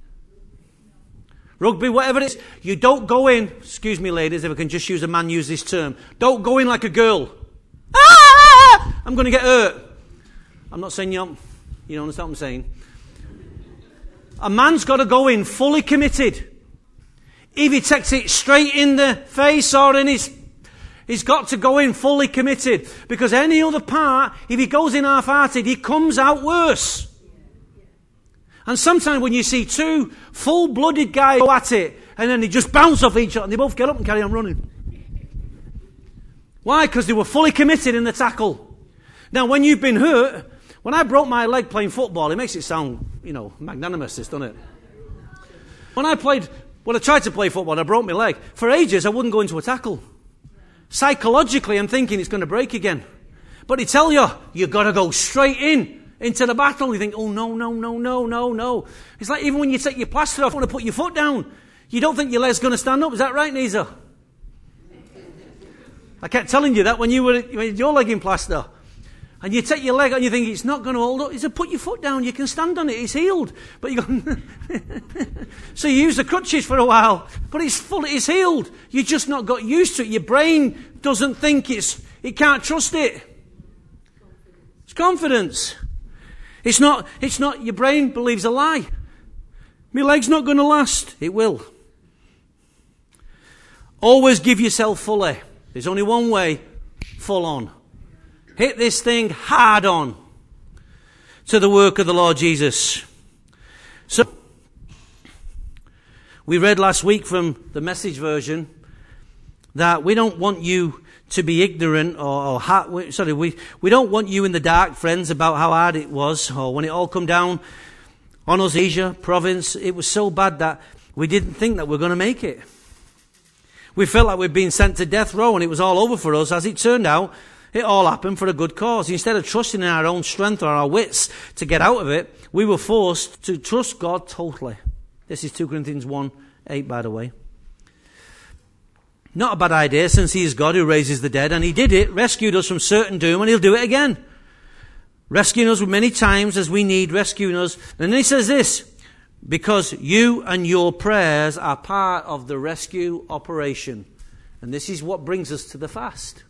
Rugby, whatever it is. You don't go in, excuse me ladies, if I can just use a man use this term, don't go in like a girl. Ah! I'm going to get hurt. I'm not saying you, you don't understand what I'm saying. A man's got to go in fully committed. If he takes it straight in the face or in his, he's got to go in fully committed. Because any other part, if he goes in half-hearted, he comes out worse. And sometimes when you see two full-blooded guys go at it, and then they just bounce off each other, and they both get up and carry on running. Why? Because they were fully committed in the tackle. Now, when you've been hurt, when I broke my leg playing football, it makes it sound, you know, magnanimous, this, doesn't it? When I played, when I tried to play football, I broke my leg. For ages, I wouldn't go into a tackle. Psychologically, I'm thinking it's going to break again. But they tell you, you've got to go straight in. Into the battle, you think, oh, no, no, no, no, no, no. It's like even when you take your plaster off, you want to put your foot down. You don't think your leg's going to stand up. Is that right, Nisa? I kept telling you that when you were with your leg in plaster. And you take your leg out and you think it's not going to hold up. He said, put your foot down, you can stand on it, it's healed. But you go, so you use the crutches for a while, but it's full, it's healed. You just not got used to it. Your brain doesn't think it's, it can't trust it. It's confidence. It's not, it's not, your brain believes a lie. My leg's not going to last. It will. Always give yourself fully. There's only one way, full on. Hit this thing hard on to the work of the Lord Jesus. So, we read last week from the Message version that we don't want you to be ignorant or, or hard, sorry, we, we don't want you in the dark, friends, about how hard it was, or when it all come down on us, Asia province. It was so bad that we didn't think that we were going to make it. We felt like we'd been sent to death row and it was all over for us. As it turned out, it all happened for a good cause. Instead of trusting in our own strength or our wits to get out of it, we were forced to trust God totally. This is two Corinthians one eight, by the way. Not a bad idea, since he is God who raises the dead, and he did it, rescued us from certain doom, and he'll do it again. Rescuing us many times as we need, rescuing us. And then he says this, because you and your prayers are part of the rescue operation. And this is what brings us to the fast.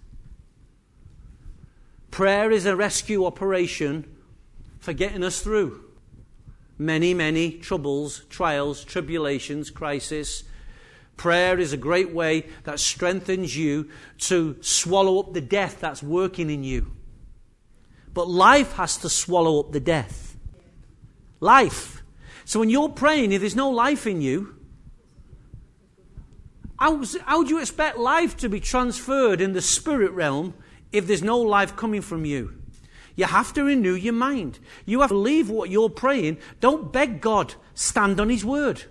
Prayer is a rescue operation for getting us through many, many troubles, trials, tribulations, crisis. Prayer is a great way that strengthens you to swallow up the death that's working in you. But life has to swallow up the death. Life. So when you're praying, if there's no life in you, how, how do you expect life to be transferred in the spirit realm if there's no life coming from you? You have to renew your mind. You have to believe what you're praying. Don't beg God. Stand on his word.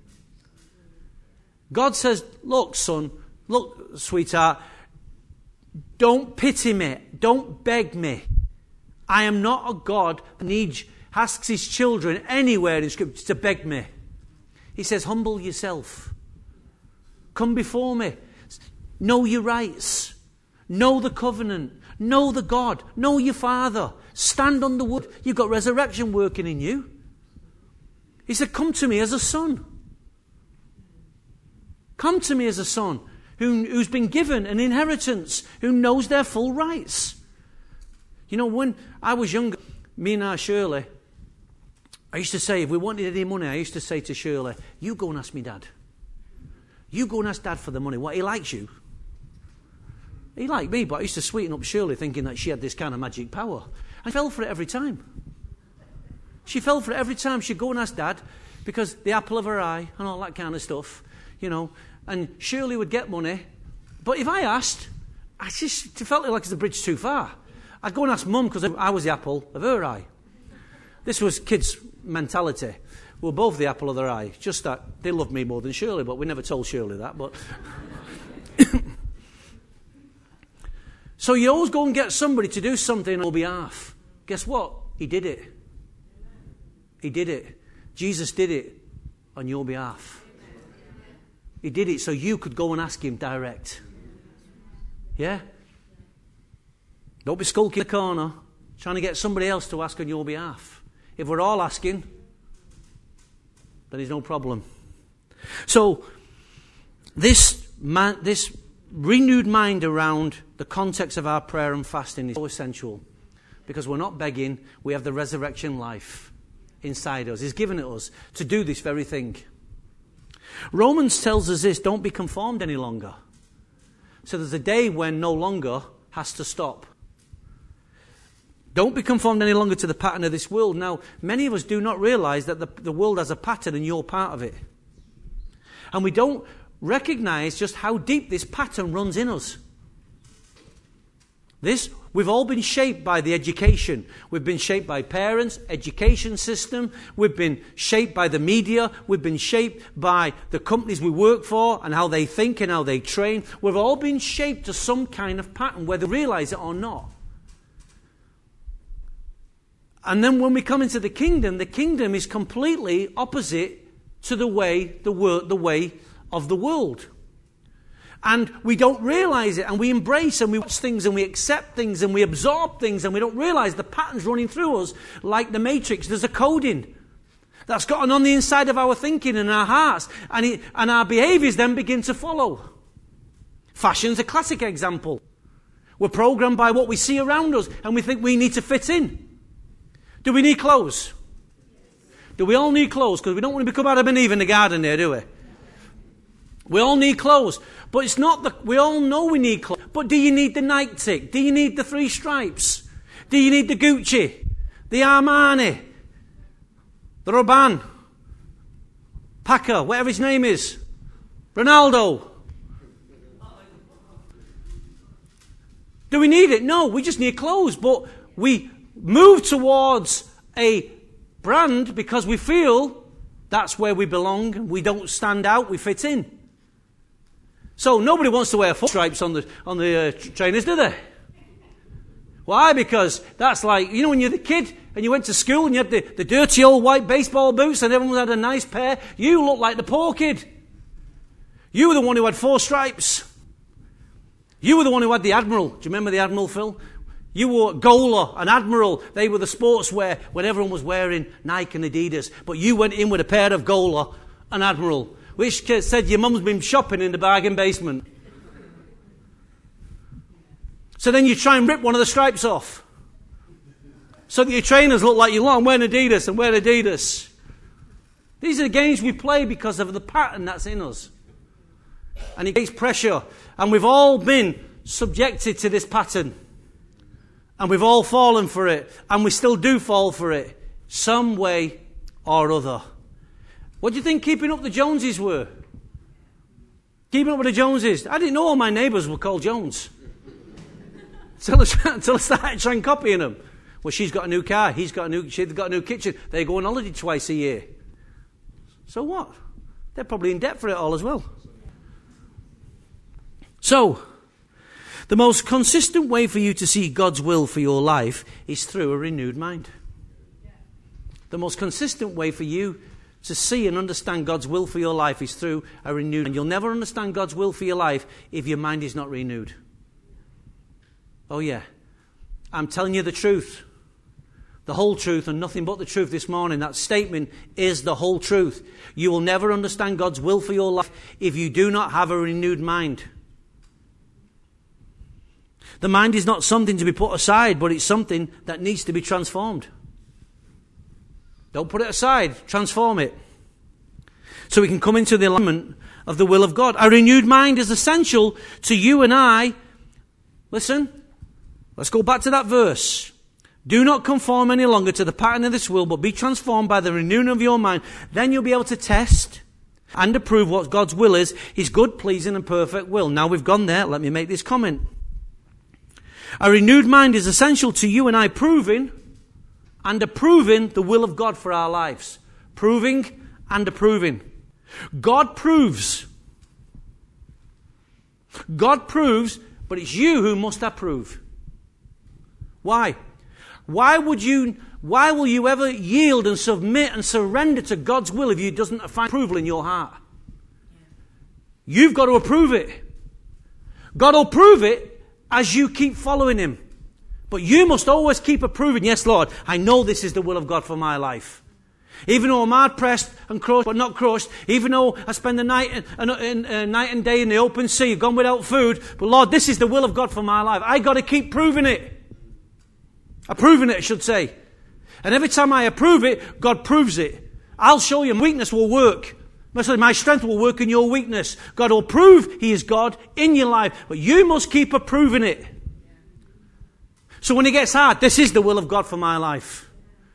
God says, look, son, look, sweetheart, don't pity me. Don't beg me. I am not a God who needs, asks his children anywhere in Scripture to beg me. He says, humble yourself. Come before me. Know your rights. Know the covenant. Know the God. Know your Father. Stand on the word. You've got resurrection working in you. He said, come to me as a son. Come to me as a son who, who's been given an inheritance, who knows their full rights. You know, when I was younger, me and our Shirley, I used to say, if we wanted any money, I used to say to Shirley, you go and ask me dad. You go and ask dad for the money. What, he likes you? He liked me, but I used to sweeten up Shirley thinking that she had this kind of magic power. I fell for it every time. She fell for it every time. She'd go and ask dad, because the apple of her eye and all that kind of stuff, you know, and Shirley would get money. But if I asked, I just felt like it's a bridge too far. I'd go and ask mum because I was the apple of her eye. This was kids' mentality. We were both the apple of their eye. Just that they loved me more than Shirley, but we never told Shirley that. But so you always go and get somebody to do something on your behalf. Guess what? He did it. He did it. Jesus did it on your behalf. He did it so you could go and ask him direct. Yeah? Don't be skulking in the corner trying to get somebody else to ask on your behalf. If we're all asking, then there's no problem. So, this man, this renewed mind around the context of our prayer and fasting is so essential. Because we're not begging, we have the resurrection life inside us. He's given it us to do this very thing. Romans tells us this, don't be conformed any longer. So there's a day when no longer has to stop. Don't be conformed any longer to the pattern of this world. Now, many of us do not realize that the, the world has a pattern and you're part of it. And we don't recognize just how deep this pattern runs in us. This, we've all been shaped by the education. We've been shaped by parents, education system. We've been shaped by the media. We've been shaped by the companies we work for and how they think and how they train. We've all been shaped to some kind of pattern, whether we realize it or not. And then when we come into the kingdom, the kingdom is completely opposite to the way the, wor- the way of the world. And we don't realise it, and we embrace and we watch things and we accept things and we absorb things, and we don't realise the patterns running through us like the Matrix. There's a coding that's gotten on the inside of our thinking and our hearts, and, it, and our behaviours then begin to follow. Fashion's a classic example. We're programmed by what we see around us, and we think we need to fit in. Do we need clothes? Do we all need clothes? Because we don't want to become Adam and Eve in the garden there, do we? We all need clothes. But it's not the, we all know we need clothes. But do you need the Nike tick? Do you need the three stripes? Do you need the Gucci? The Armani? The Rabanne? Packer? Whatever his name is? Ronaldo? Do we need it? No, we just need clothes. But we move towards a brand because we feel that's where we belong. We don't stand out. We fit in. So nobody wants to wear four stripes on the on the uh, trainers, do they? Why? Because that's like, you know, when you're the kid and you went to school and you had the, the dirty old white baseball boots and everyone had a nice pair. You look like the poor kid. You were the one who had four stripes. You were the one who had the Admiral. Do you remember the Admiral, Phil? You wore Gola and Admiral. They were the sportswear when everyone was wearing Nike and Adidas. But you went in with a pair of Gola and Admiral, which said your mum's been shopping in the bargain basement. So then you try and rip one of the stripes off, so that your trainers look like you lot. I'm wearing Adidas and wear Adidas. These are the games we play because of the pattern that's in us. And it creates pressure. And we've all been subjected to this pattern. And we've all fallen for it. And we still do fall for it, some way or other. What do you think keeping up the Joneses were? Keeping up with the Joneses. I didn't know all my neighbours were called Jones. Until I, until I started trying copying them. Well, she's got a new car. He's got a new, she's got a new kitchen. They go on holiday twice a year. So what? They're probably in debt for it all as well. So, the most consistent way for you to see God's will for your life is through a renewed mind. The most consistent way for you to see and understand God's will for your life is through a renewed mind. And you'll never understand God's will for your life if your mind is not renewed. Oh yeah. I'm telling you the truth. The whole truth and nothing but the truth this morning. That statement is the whole truth. You will never understand God's will for your life if you do not have a renewed mind. The mind is not something to be put aside, but it's something that needs to be transformed. Don't put it aside, transform it. So we can come into the alignment of the will of God. A renewed mind is essential to you and I. Listen, let's go back to that verse. Do not conform any longer to the pattern of this world, but be transformed by the renewing of your mind. Then you'll be able to test and approve what God's will is, his good, pleasing and perfect will. Now we've gone there, let me make this comment. A renewed mind is essential to you and I proving and approving the will of God for our lives. Proving and approving. God proves. God proves, but it's you who must approve. Why? Why would you, why will you ever yield and submit and surrender to God's will if you doesn't find approval in your heart? You've got to approve it. God will prove it as you keep following him. But you must always keep approving, yes, Lord, I know this is the will of God for my life. Even though I'm hard pressed and crushed, but not crushed. Even though I spend the night and, and, uh, night and day in the open sea, gone without food. But Lord, this is the will of God for my life. I got to keep proving it. Approving it, I should say. And every time I approve it, God proves it. I'll show you, weakness will work. My strength will work in your weakness. God will prove he is God in your life. But you must keep approving it. So when it gets hard, this is the will of God for my life.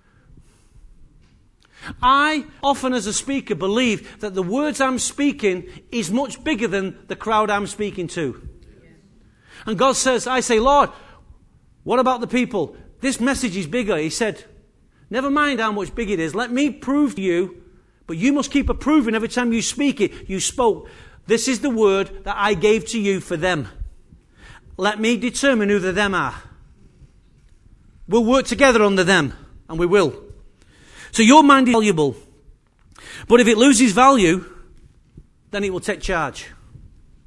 I often as a speaker believe that the words I'm speaking is much bigger than the crowd I'm speaking to. And God says, I say, Lord, what about the people? This message is bigger. He said, never mind how much big it is. Let me prove to you, but you must keep approving every time you speak it. You spoke. This is the word that I gave to you for them. Let me determine who the them are. We'll work together under them, and we will. So your mind is valuable. But if it loses value, then it will take charge.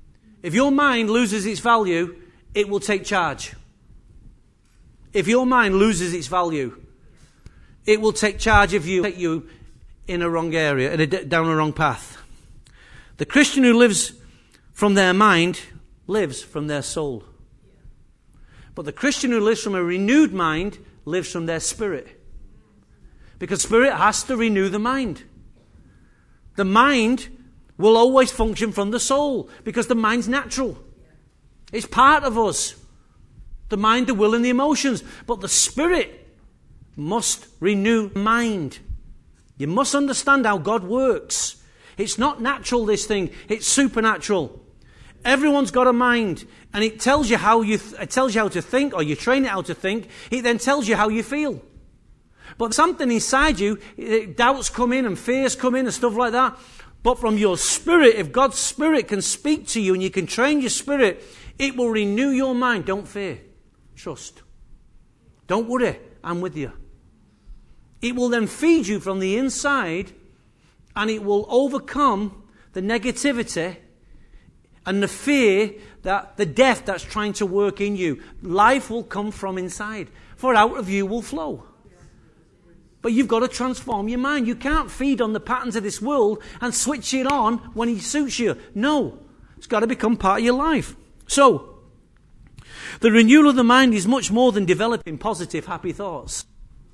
If your mind loses its value, it will take charge. If your mind loses its value, it will take charge of you, take you in a wrong area, in a, down a wrong path. The Christian who lives from their mind lives from their soul. But the Christian who lives from a renewed mind lives from their spirit. Because spirit has to renew the mind. The mind will always function from the soul because the mind's natural. It's part of us. The mind, the will and the emotions. But the spirit must renew mind. You must understand how God works. It's not natural, this thing. It's supernatural. Everyone's got a mind, and it tells you how you th- it tells you how to think, or you train it how to think. It then tells you how you feel. But something inside you, it, doubts come in and fears come in and stuff like that. But from your spirit, if God's spirit can speak to you and you can train your spirit, it will renew your mind. Don't fear. Trust. Don't worry. I'm with you. It will then feed you from the inside, and it will overcome the negativity and the fear, that the death that's trying to work in you. Life will come from inside, for out of you will flow. But you've got to transform your mind. You can't feed on the patterns of this world and switch it on when it suits you. No, it's got to become part of your life. So, the renewal of the mind is much more than developing positive, happy thoughts.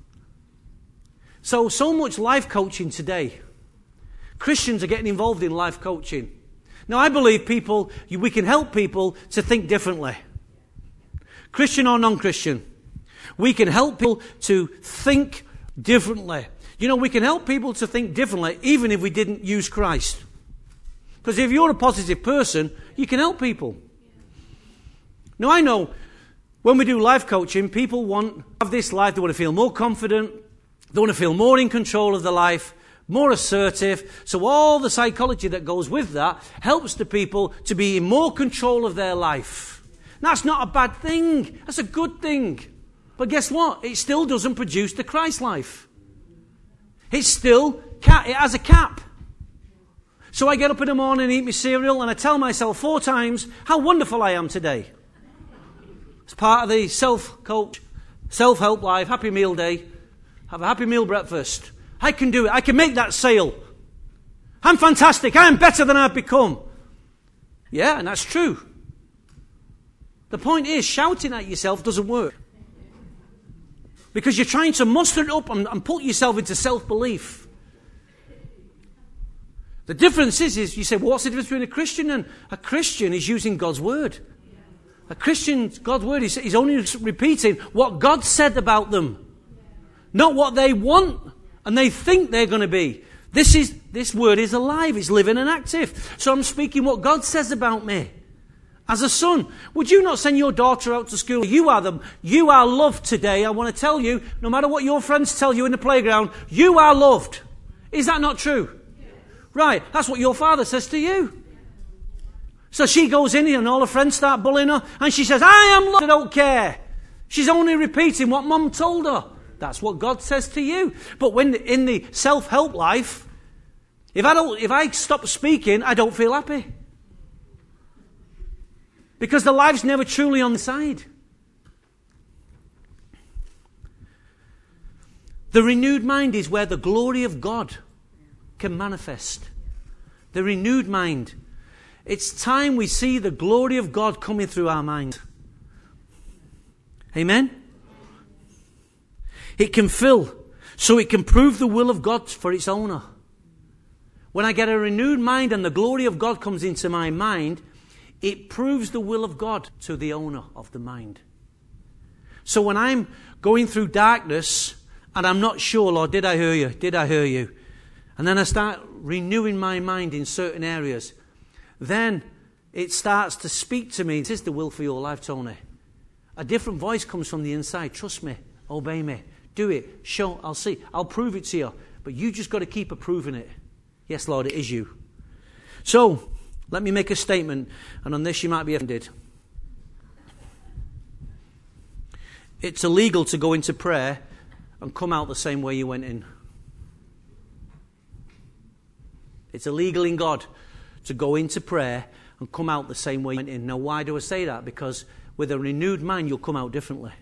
So, so much life coaching today. Christians are getting involved in life coaching. Now, I believe people, we can help people to think differently. Christian or non-Christian. We can help people to think differently. You know, we can help people to think differently even if we didn't use Christ. Because if you're a positive person, you can help people. Now, I know when we do life coaching, people want to have this life, they want to feel more confident, they want to feel more in control of their life, more assertive. So all the psychology that goes with that helps the people to be in more control of their life. That's not a bad thing. That's a good thing. But guess what? It still doesn't produce the Christ life. It's still, it has a cap. So I get up in the morning and eat my cereal and I tell myself four times how wonderful I am today. It's part of the self-coach, self-help life, happy meal day. Have a happy meal breakfast. I can do it. I can make that sale. I'm fantastic. I am better than I've become. Yeah, and that's true. The point is, shouting at yourself doesn't work. Because you're trying to muster it up and, and put yourself into self-belief. The difference is, is you say, well, what's the difference between a Christian and a Christian is using God's word. A Christian, God's word is, is only repeating what God said about them. Not what they want and they think they're going to be. This is this word is alive, it's living and active. So I'm speaking what God says about me. As a son, would you not send your daughter out to school? You are them. You are loved today. I want to tell you, no matter what your friends tell you in the playground, you are loved. Is that not true? Right, that's what your father says to you. So she goes in here and all her friends start bullying her and she says, I am loved, I don't care. She's only repeating what mum told her. That's what God says to you. But when in the self-help life, if I don't, if I stop speaking, I don't feel happy. Because the life's never truly on the side. The renewed mind is where the glory of God can manifest. The renewed mind. It's time we see the glory of God coming through our mind. Amen? It can fill, so it can prove the will of God for its owner. When I get a renewed mind and the glory of God comes into my mind, it proves the will of God to the owner of the mind. So when I'm going through darkness and I'm not sure, Lord, did I hear you? Did I hear you? And then I start renewing my mind in certain areas, then it starts to speak to me. This is the will for your life, Tony. A different voice comes from the inside. Trust me. Obey me. Do it. Show. I'll see. I'll prove it to you. But you just got to keep approving it. Yes, Lord, it is you. So, let me make a statement. And on this you might be offended. It's illegal to go into prayer and come out the same way you went in. It's illegal in God to go into prayer and come out the same way you went in. Now, why do I say that? Because with a renewed mind, you'll come out differently.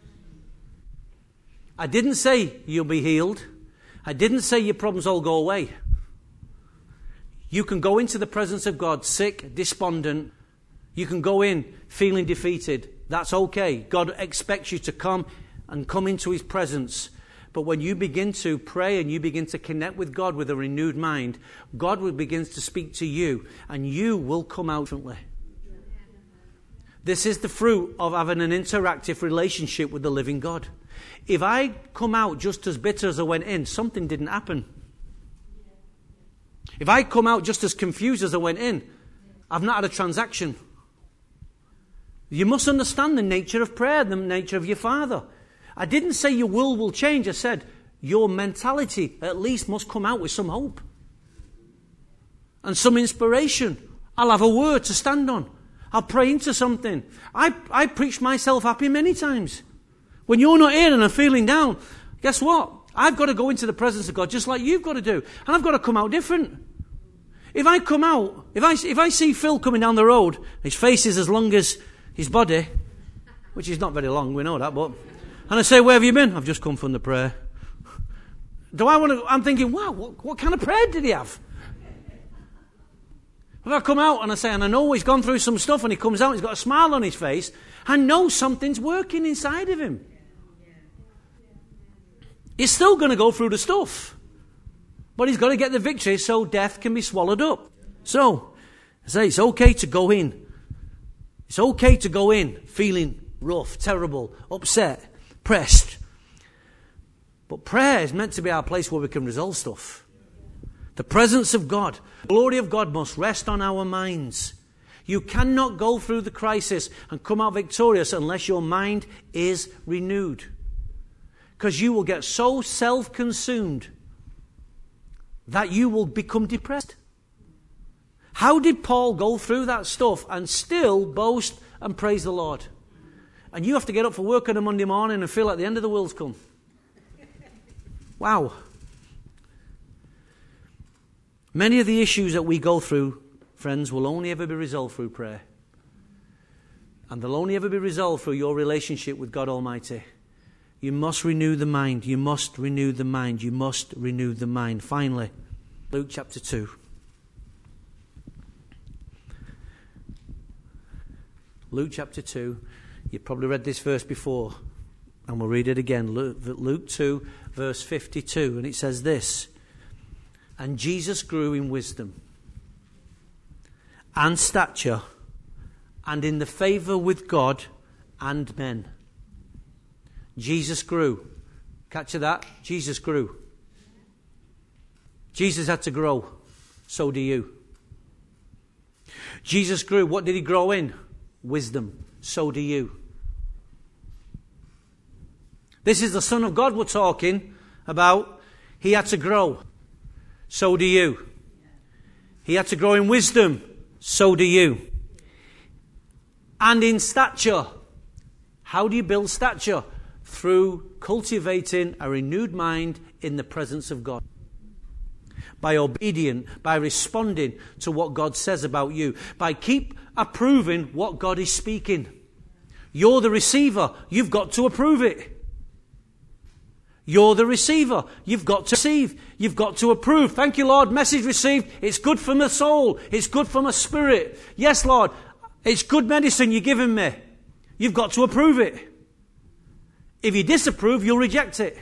I didn't say you'll be healed. I didn't say your problems all go away. You can go into the presence of God sick, despondent. You can go in feeling defeated. That's okay. God expects you to come and come into his presence. But when you begin to pray and you begin to connect with God with a renewed mind, God will begin to speak to you and you will come out differently. This is the fruit of having an interactive relationship with the living God. If I come out just as bitter as I went in, something didn't happen. If I come out just as confused as I went in, I've not had a transaction. You must understand the nature of prayer, the nature of your Father. I didn't say your will will change. I said your mentality at least must come out with some hope and some inspiration. I'll have a word to stand on. I'll pray into something. I, I preached myself happy many times. When you're not here and I'm feeling down, guess what? I've got to go into the presence of God just like you've got to do. And I've got to come out different. If I come out, if I, if I see Phil coming down the road, his face is as long as his body, which is not very long, we know that, but... And I say, where have you been? I've just come from the prayer. Do I want to... I'm thinking, wow, what, what kind of prayer did he have? If I come out and I say, and I know he's gone through some stuff and he comes out, he's got a smile on his face, I know something's working inside of him. He's still going to go through the stuff. But he's got to get the victory so death can be swallowed up. So, I say, it's okay to go in. It's okay to go in feeling rough, terrible, upset, pressed. But prayer is meant to be our place where we can resolve stuff. The presence of God, the glory of God must rest on our minds. You cannot go through the crisis and come out victorious unless your mind is renewed. Because you will get so self-consumed that you will become depressed. How did Paul go through that stuff and still boast and praise the Lord? And you have to get up for work on a Monday morning and feel like the end of the world's come. Wow. Many of the issues that we go through, friends, will only ever be resolved through prayer. And they'll only ever be resolved through your relationship with God Almighty. You must renew the mind. You must renew the mind. You must renew the mind. Finally, Luke chapter two. Luke chapter two. You've probably read this verse before, and we'll read it again. Luke two, verse fifty-two, and it says this: And Jesus grew in wisdom and stature and in the favour with God and men. Jesus grew. Catch that? Jesus grew. Jesus had to grow. So do you. Jesus grew. What did he grow in? Wisdom. So do you. This is the Son of God we're talking about. He had to grow. So do you. He had to grow in wisdom. So do you. And in stature. How do you build stature? Through cultivating a renewed mind in the presence of God. By obedient, by responding to what God says about you. By keep approving what God is speaking. You're the receiver. You've got to approve it. You're the receiver. You've got to receive. You've got to approve. Thank you, Lord. Message received. It's good for my soul. It's good for my spirit. Yes, Lord. It's good medicine you're giving me. You've got to approve it. If you disapprove, you'll reject it.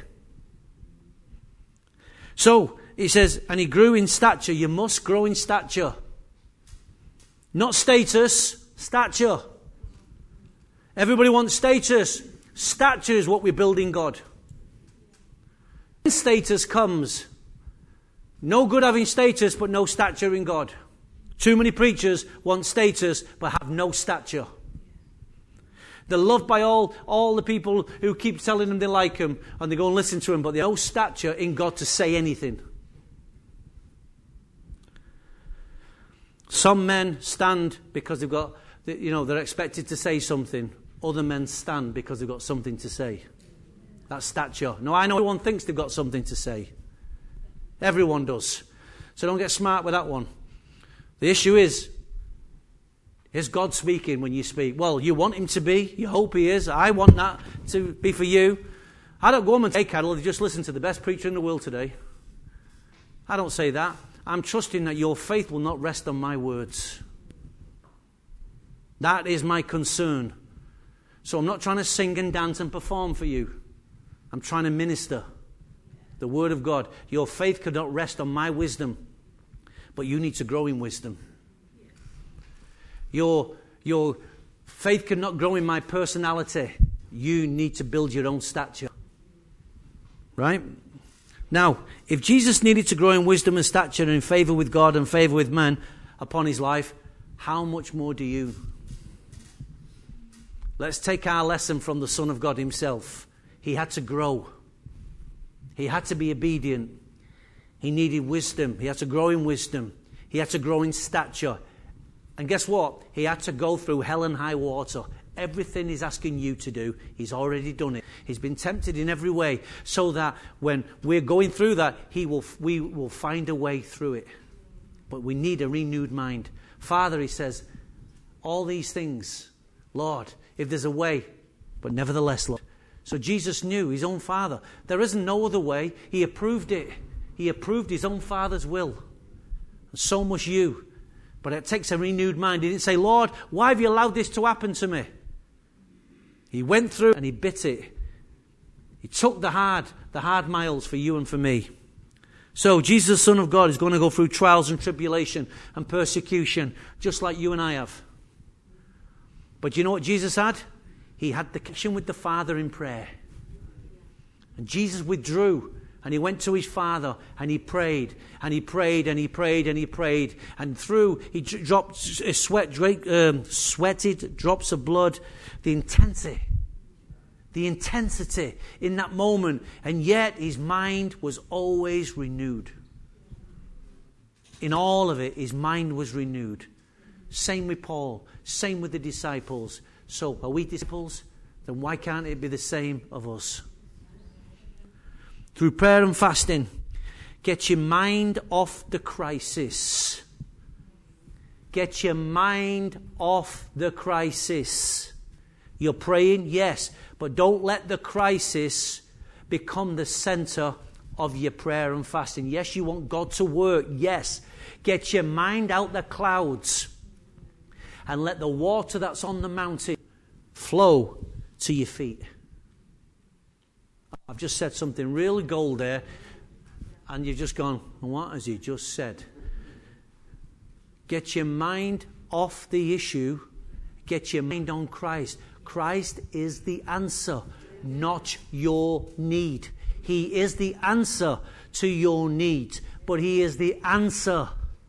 So, he says, and he grew in stature. You must grow in stature. Not status, stature. Everybody wants status. Stature is what we build in God. When status comes, no good having status but no stature in God. Too many preachers want status but have no stature. They're loved by all, all the people who keep telling them they like them, and they go and listen to them, but they have no stature in God to say anything. Some men stand because they've got, you know, they're expected to say something. Other men stand because they've got something to say. That's stature. Now, I know everyone thinks they've got something to say. Everyone does. So don't get smart with that one. The issue is, Is God speaking when you speak? Well, you want him to be. You hope he is. I want that to be for you. I don't go home and say, Carol, just listen to the best preacher in the world today. I don't say that. I'm trusting that your faith will not rest on my words. That is my concern. So I'm not trying to sing and dance and perform for you. I'm trying to minister the word of God. Your faith could not rest on my wisdom, but you need to grow in wisdom. Your, your faith cannot grow in my personality. You need to build your own stature. Right? Now, if Jesus needed to grow in wisdom and stature and in favour with God and favour with man upon his life, how much more do you? Let's take our lesson from the Son of God himself. He had to grow. He had to be obedient. He needed wisdom. He had to grow in wisdom. He had to grow in stature. And guess what? He had to go through hell and high water. Everything he's asking you to do, he's already done it. He's been tempted in every way so that when we're going through that, he will, we will find a way through it. But we need a renewed mind. Father, he says, all these things, Lord, if there's a way, but nevertheless, Lord. So Jesus knew his own Father. There isn't no other way. He approved it. He approved his own Father's will. And so must you. But it takes a renewed mind. He didn't say, Lord, why have you allowed this to happen to me? He went through and he bit it. He took the hard, the hard miles for you and for me. So Jesus, the Son of God, is going to go through trials and tribulation and persecution, just like you and I have. But you know what Jesus had? He had the connection with the Father in prayer. And Jesus withdrew. And he went to his Father and he prayed and he prayed and he prayed and he prayed. And through, he dropped sweat, um, sweated drops of blood. The intensity, the intensity in that moment. And yet his mind was always renewed. In all of it, his mind was renewed. Same with Paul. Same with the disciples. So, are we disciples? Then why can't it be the same of us? Through prayer and fasting, get your mind off the crisis. Get your mind off the crisis. You're praying, yes, but don't let the crisis become the center of your prayer and fasting. Yes, you want God to work. Yes, get your mind out the clouds and let the water that's on the mountain flow to your feet. I've just said something really gold there, and you've just gone, what has he just said? Get your mind off the issue. Get your mind on Christ. Christ is the answer, not your need. He is the answer to your need, but he is the answer.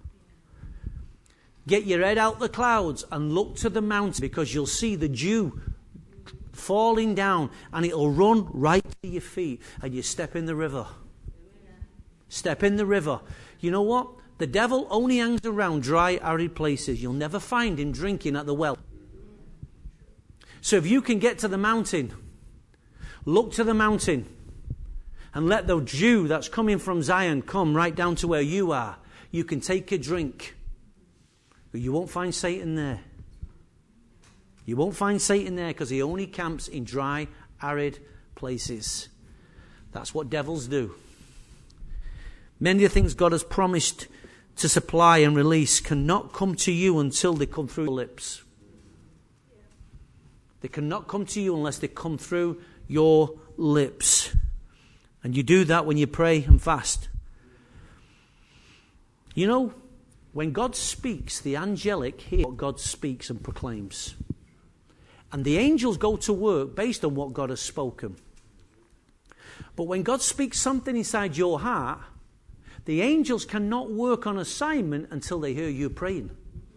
Get your head out the clouds and look to the mountain, because you'll see the dew falling down and it'll run right to your feet, and you step in the river. Step in the river. You know what? The devil only hangs around dry, arid places. You'll never find him drinking at the well. So if you can get to the mountain, look to the mountain and let the dew that's coming from Zion come right down to where you are. You can take a drink, but you won't find Satan there. You won't find Satan there, because he only camps in dry, arid places. That's what devils do. Many of the things God has promised to supply and release cannot come to you until they come through your lips. They cannot come to you unless they come through your lips. And you do that when you pray and fast. You know, when God speaks, the angelic hear what God speaks and proclaims. And the angels go to work based on what God has spoken. But when God speaks something inside your heart, the angels cannot work on assignment until they hear you praying.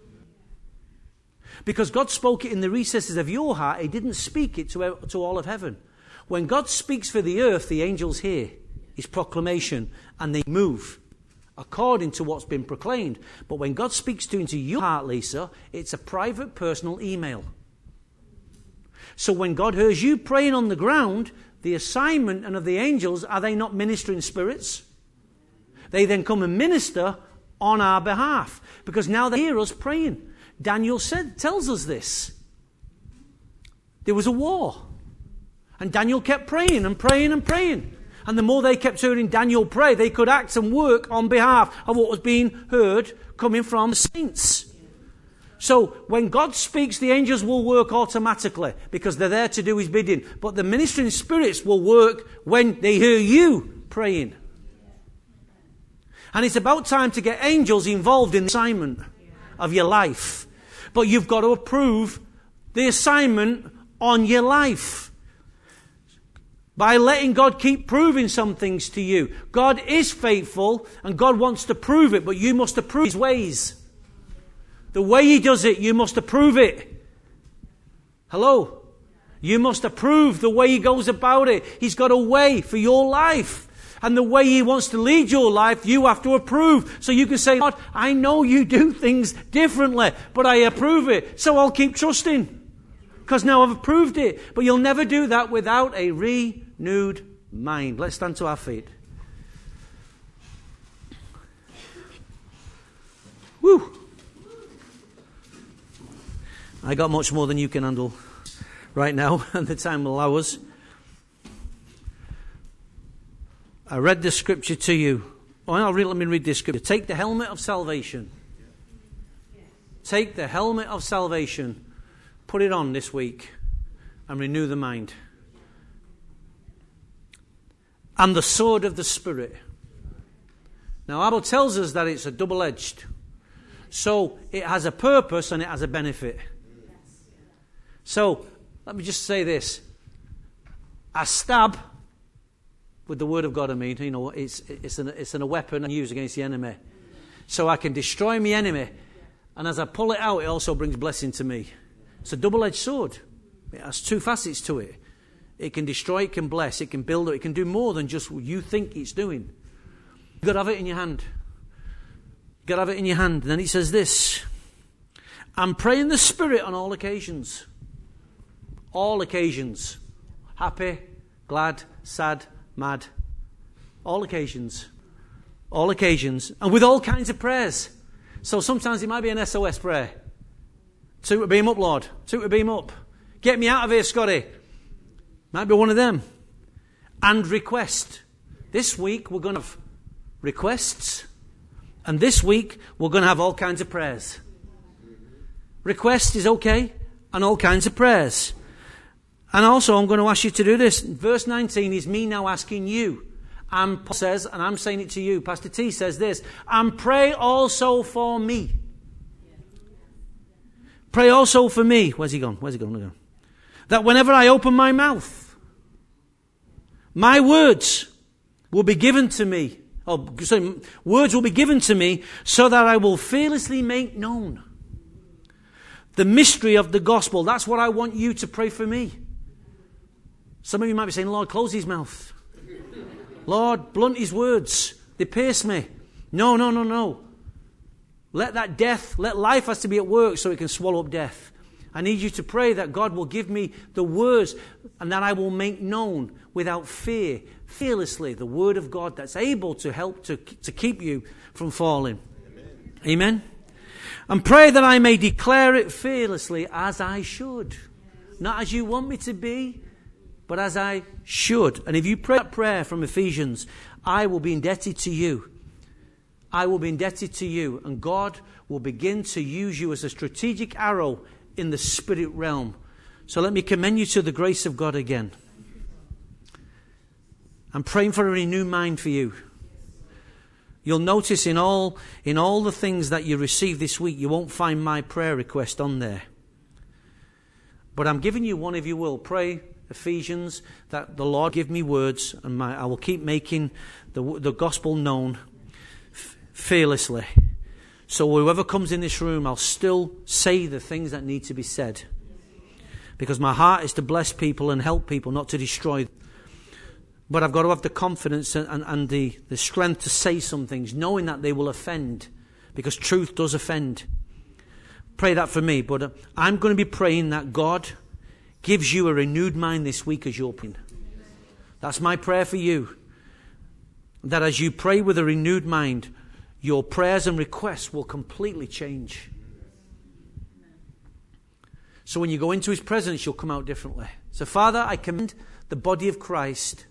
Because God spoke it in the recesses of your heart, he didn't speak it to, to all of heaven. When God speaks for the earth, the angels hear his proclamation and they move according to what's been proclaimed. But when God speaks to into your heart, Lisa, it's a private, personal email. So when God hears you praying on the ground, the assignment and of the angels, are they not ministering spirits? They then come and minister on our behalf, because now they hear us praying. Daniel said, tells us this. There was a war. And Daniel kept praying and praying and praying. And the more they kept hearing Daniel pray, they could act and work on behalf of what was being heard coming from the saints. So when God speaks, the angels will work automatically because they're there to do his bidding. But the ministering spirits will work when they hear you praying. And it's about time to get angels involved in the assignment of your life. But you've got to approve the assignment on your life by letting God keep proving some things to you. God is faithful and God wants to prove it, but you must approve his ways. The way he does it, you must approve it. Hello? You must approve the way he goes about it. He's got a way for your life. And the way he wants to lead your life, you have to approve. So you can say, God, I know you do things differently, but I approve it. So I'll keep trusting. Because now I've approved it. But you'll never do that without a renewed mind. Let's stand to our feet. Woo! I got much more than you can handle right now, and the time will allow us. I read the scripture to you. Oh, I'll read, let me read this scripture. Take the helmet of salvation. Take the helmet of salvation. Put it on this week and renew the mind. And the sword of the Spirit. Now, the Bible tells us that it's a double-edged. So it has a purpose and it has a benefit. So, let me just say this. A stab, with the word of God I mean, you know, it's, it's, an, it's an, a weapon I use against the enemy. So I can destroy my enemy. And as I pull it out, it also brings blessing to me. It's a double-edged sword. It has two facets to it. It can destroy, it can bless, it can build, it can do more than just what you think it's doing. You've got to have it in your hand. You've got to have it in your hand. And then he says this. I'm praying the Spirit on all occasions. All occasions. Happy, glad, sad, mad. All occasions. All occasions. And with all kinds of prayers. So sometimes it might be an S O S prayer. Two to beam up, Lord. Two to beam up. Get me out of here, Scotty. Might be one of them. And request. This week we're going to have requests. And this week we're going to have all kinds of prayers. Request is okay. And all kinds of prayers. And also, I'm going to ask you to do this. Verse nineteen is me now asking you. And Paul says, and I'm saying it to you, Pastor T says this, and pray also for me. Pray also for me. Where's he gone? Where's he gone? Where's he gone? That whenever I open my mouth, my words will be given to me. Oh, sorry, words will be given to me so that I will fearlessly make known the mystery of the gospel. That's what I want you to pray for me. Some of you might be saying, Lord, close his mouth. Lord, blunt his words. They pierce me. No, no, no, no. Let that death, let life has to be at work so it can swallow up death. I need you to pray that God will give me the words and that I will make known without fear, fearlessly, the word of God that's able to help to, to keep you from falling. Amen. Amen. And pray that I may declare it fearlessly as I should. Not as you want me to be, but as I should. And if you pray that prayer from Ephesians, I will be indebted to you. I will be indebted to you. And God will begin to use you as a strategic arrow in the spirit realm. So let me commend you to the grace of God again. I'm praying for a renewed mind for you. You'll notice in all, in all the things that you receive this week, you won't find my prayer request on there. But I'm giving you one, if you will. Pray Ephesians, that the Lord give me words, and my, I will keep making the, the gospel known f- fearlessly. So whoever comes in this room, I'll still say the things that need to be said. Because my heart is to bless people and help people, not to destroy them. But I've got to have the confidence and, and, and the, the strength to say some things, knowing that they will offend. Because truth does offend. Pray that for me. But uh, I'm going to be praying that God gives you a renewed mind this week as you're praying. That's my prayer for you. That as you pray with a renewed mind, your prayers and requests will completely change. So when you go into his presence, you'll come out differently. So Father, I commend the body of Christ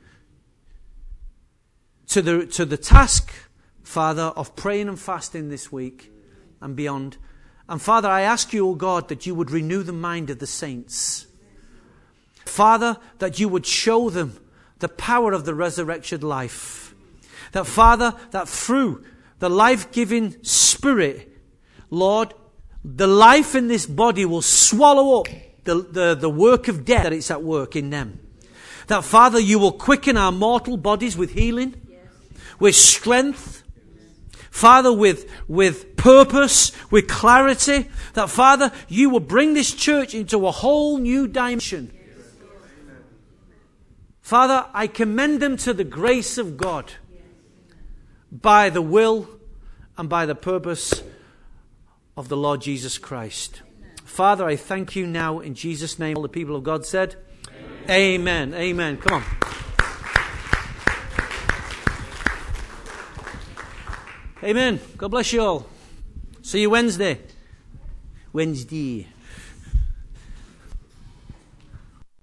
to the, to the task, Father, of praying and fasting this week and beyond. And Father, I ask you, O God, that you would renew the mind of the saints. Father, that you would show them the power of the resurrected life. That, Father, that through the life-giving Spirit, Lord, the life in this body will swallow up the, the, the work of death that it's at work in them. That, Father, you will quicken our mortal bodies with healing, with strength, Father, with, with purpose, with clarity. That, Father, you will bring this church into a whole new dimension. Father, I commend them to the grace of God by the will and by the purpose of the Lord Jesus Christ. Father, I thank you now in Jesus' name. All the people of God said, Amen. Amen. Amen. Come on. Amen. God bless you all. See you Wednesday. Wednesday.